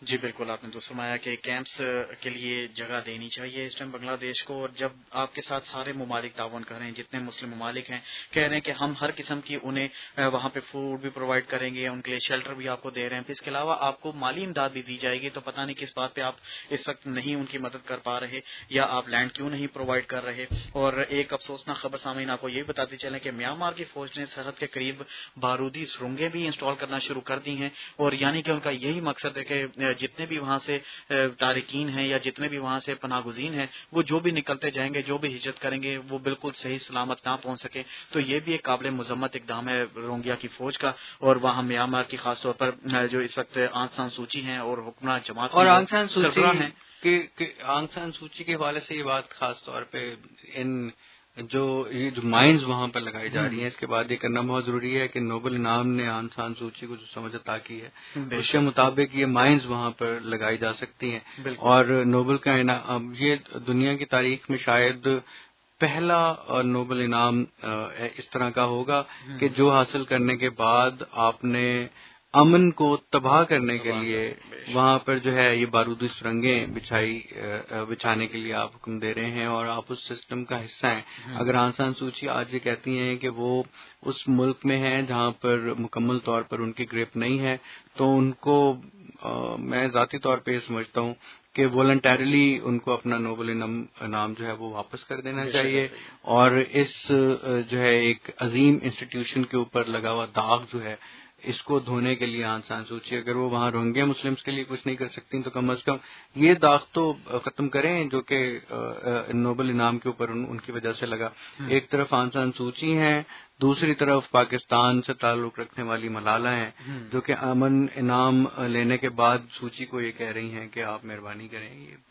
جی بالکل، آپ نے تو فرمایا کہ کیمپس کے لیے جگہ دینی چاہیے اس ٹائم بنگلہ دیش کو، اور جب آپ کے ساتھ سارے ممالک تعاون کر رہے ہیں، جتنے مسلم ممالک ہیں کہہ رہے ہیں کہ ہم ہر قسم کی انہیں وہاں پہ فوڈ بھی پرووائڈ کریں گے، ان کے لیے شیلٹر بھی آپ کو دے رہے ہیں، پھر اس کے علاوہ آپ کو مالی امداد بھی دی جائے گی، تو پتہ نہیں کس بات پہ آپ اس وقت نہیں ان کی مدد کر پا رہے یا آپ لینڈ کیوں نہیں پرووائڈ کر رہے۔ اور ایک افسوسناک خبر سامعین آپ کو یہ بتاتے چلیں کہ میانمار کی فوج نے سرحد کے قریب بارودی سرنگیں بھی انسٹال کرنا شروع کر دی ہیں، اور یعنی کہ ان کا یہی مقصد ہے کہ جتنے بھی وہاں سے تارکین ہیں یا جتنے بھی وہاں سے پناہ گزین ہیں وہ جو بھی نکلتے جائیں گے، جو بھی ہجرت کریں گے، وہ بالکل صحیح سلامت نہ پہنچ سکے۔ تو یہ بھی ایک قابل مذمت اقدام ہے روہنگیا کی فوج کا، اور وہاں میانمار کی خاص طور پر جو اس وقت آنگ سان سوچی ہیں اور حکمراں جماعت اور آنگ سان سوچی ہیں کہ آنگ سان سوچی کے حوالے سے یہ بات خاص طور پہ ان جو یہ جو مائنز وہاں پر لگائی جا رہی ہیں، اس کے بعد یہ کرنا بہت ضروری ہے کہ نوبل انعام نے آنگ سان سوچی کو جو سمجھ عطا کی ہے اس کے مطابق یہ مائنز وہاں پر لگائی جا سکتی ہیں، اور نوبل کا انعام یہ دنیا کی تاریخ میں شاید پہلا نوبل انعام اس طرح کا ہوگا کہ جو حاصل کرنے کے بعد آپ نے امن کو تباہ کرنے کے لیے وہاں پر جو ہے یہ بارودی سرنگیں بچھائی بچھانے کے لیے آپ حکم دے رہے ہیں، اور آپ اس سسٹم کا حصہ ہیں۔ اگر آنگ سان سوچی آج یہ کہتی ہیں کہ وہ اس ملک میں ہیں جہاں پر مکمل طور پر ان کی گرپ نہیں ہے، تو ان کو میں ذاتی طور پہ یہ سمجھتا ہوں کہ والنٹیرلی ان کو اپنا نوبل انعام جو ہے وہ واپس کر دینا چاہیے، اور اس جو ہے ایک عظیم انسٹیٹیوشن کے اوپر لگا ہوا داغ جو ہے اس کو دھونے کے لیے آنگ سان سوچی اگر وہ وہاں روہنگیا مسلمس کے لیے کچھ نہیں کر سکتی تو کم از کم یہ داغ تو ختم کریں جو کہ نوبل انعام کے اوپر ان کی وجہ سے لگا۔ ایک طرف آنگ سان سوچی ہیں، دوسری طرف پاکستان سے تعلق رکھنے والی ملالہ ہیں جو کہ امن انعام لینے کے بعد سوچی کو یہ کہہ رہی ہیں کہ آپ مہربانی کریں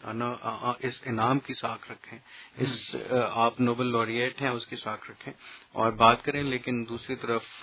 یہ اس انعام کی ساکھ رکھیں، اس آپ نوبل laureate ہیں اس کی ساکھ رکھیں اور بات کریں، لیکن دوسری طرف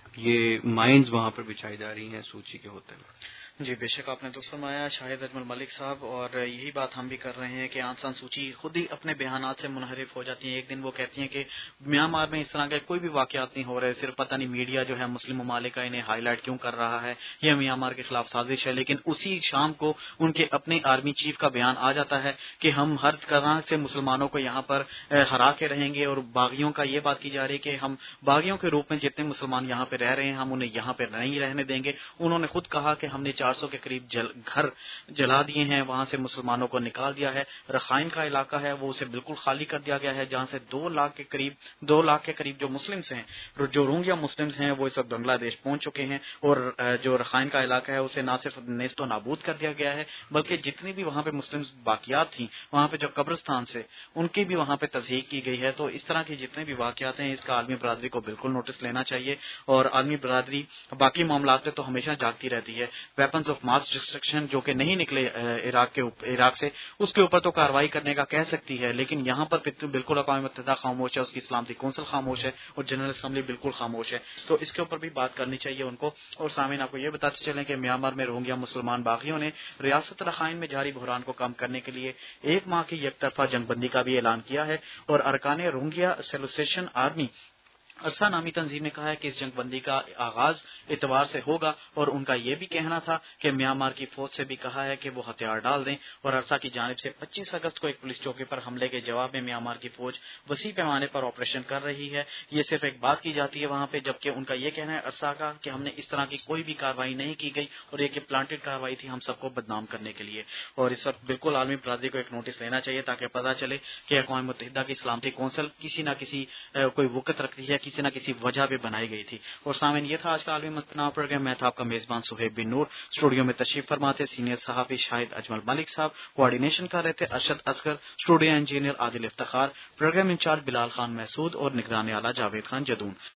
یہ مائنز وہاں پر بچھائی جا رہی ہیں سوچی کے ہوتے ہوئے۔ جی بے شک آپ نے تو فرمایا شاہد اجمل ملک صاحب، اور یہی بات ہم بھی کر رہے ہیں کہ آنگ سان سوچی خود ہی اپنے بیانات سے منحرف ہو جاتی ہیں۔ ایک دن وہ کہتی ہیں کہ میانمار میں اس طرح کے کوئی بھی واقعات نہیں ہو رہے، صرف پتہ نہیں میڈیا جو ہے مسلم ممالک کا انہیں ہائی لائٹ کیوں کر رہا ہے، یہ میانمار کے خلاف سازش ہے، لیکن اسی شام کو ان کے اپنے آرمی چیف کا بیان آ جاتا ہے کہ ہم ہر طرح سے مسلمانوں کو یہاں پر ہرا کے رہیں گے، اور باغیوں کا یہ بات کی جا رہی ہے کہ ہم باغیوں کے روپ میں جتنے مسلمان یہاں پہ رہ رہے ہیں ہم انہیں یہاں پہ نہیں رہنے دیں گے۔ انہوں نے خود کہا کہ ہم نے چار سو کے قریب جل گھر جلا دیے ہیں، وہاں سے مسلمانوں کو نکال دیا ہے۔ رخائن کا علاقہ ہے وہ اسے بالکل خالی کر دیا گیا ہے، جہاں سے دو لاکھ کے قریب دو لاکھ کے قریب جو مسلمس ہیں، جو روہنگیا مسلمس ہیں، وہ اس وقت بنگلہ دیش پہنچ چکے ہیں، اور جو رخائن کا علاقہ ہے اسے نہ صرف نیست و نابود کر دیا گیا ہے بلکہ جتنی بھی وہاں پہ مسلم باقیات تھیں وہاں پہ جو قبرستان سے ان کی بھی وہاں پہ تصحیح کی گئی ہے۔ تو اس طرح کی جتنے بھی واقعات ہیں اس کا عالمی برادری کو بالکل نوٹس لینا چاہیے، اور عالمی برادری باقی معاملات پہ تو ہمیشہ جاگتی رہتی ہے۔ ویپنز آف ماس ڈسٹرکشن جو کہ نہیں نکلے عراق کے عراق سے، اس کے اوپر تو کارروائی کرنے کا کہہ سکتی ہے، لیکن یہاں پر بالکل اقوام متحدہ خاموش ہے، اس کی سلامتی کونسل خاموش ہے، اور جنرل اسمبلی بالکل خاموش ہے۔ تو اس کے اوپر بھی بات کرنی چاہیے ان کو۔ اور سامعین آپ کو یہ بتاتے چلیں کہ میانمار میں روہنگیا مسلمان باغیوں نے ریاست رخائن میں جاری بحران کو کم کرنے کے لیے ایک ماہ کی یک طرفہ جنگ بندی کا بھی اعلان کیا ہے، اور ارکان روہنگیا سیلوسیشن آرمی عرصہ نامی تنظیم نے کہا ہے کہ اس جنگ بندی کا آغاز اتوار سے ہوگا، اور ان کا یہ بھی کہنا تھا کہ میانمار کی فوج سے بھی کہا ہے کہ وہ ہتھیار ڈال دیں، اور عرصہ کی جانب سے پچیس اگست کو ایک پولیس چوکی پر حملے کے جواب میں میانمار کی فوج وسیع پیمانے پر آپریشن کر رہی ہے۔ یہ صرف ایک بات کی جاتی ہے وہاں پہ، جبکہ ان کا یہ کہنا ہے عرصہ کا کہ ہم نے اس طرح کی کوئی بھی کارروائی نہیں کی گئی، اور یہ کہ پلانٹڈ کارروائی تھی ہم سب کو بدنام کرنے کے لیے۔ اور اس وقت بالکل عالمی برادری کو ایک نوٹس لینا چاہیے تاکہ پتہ چلے کہ اقوام متحدہ کی سلامتی کونسل کسی نہ کسی کوئی وقت رکھتی ہے، کسی نہ کسی وجہ پہ بنائی گئی تھی۔ اور سامعین یہ تھا آج کا عالمی متنوع پروگرام، میں تھا آپ کا میزبان صہیب بن نور، اسٹوڈیو میں تشریف فرما تھے سینئر صحافی شاہد اجمل ملک صاحب، کوآرڈینیشن کر رہے تھے Arshad Asghar, studio engineer Adil Iftikhar, programme incharge Bilal Khan Mehsud, اور نگران اعلیٰ جاوید خان جدون۔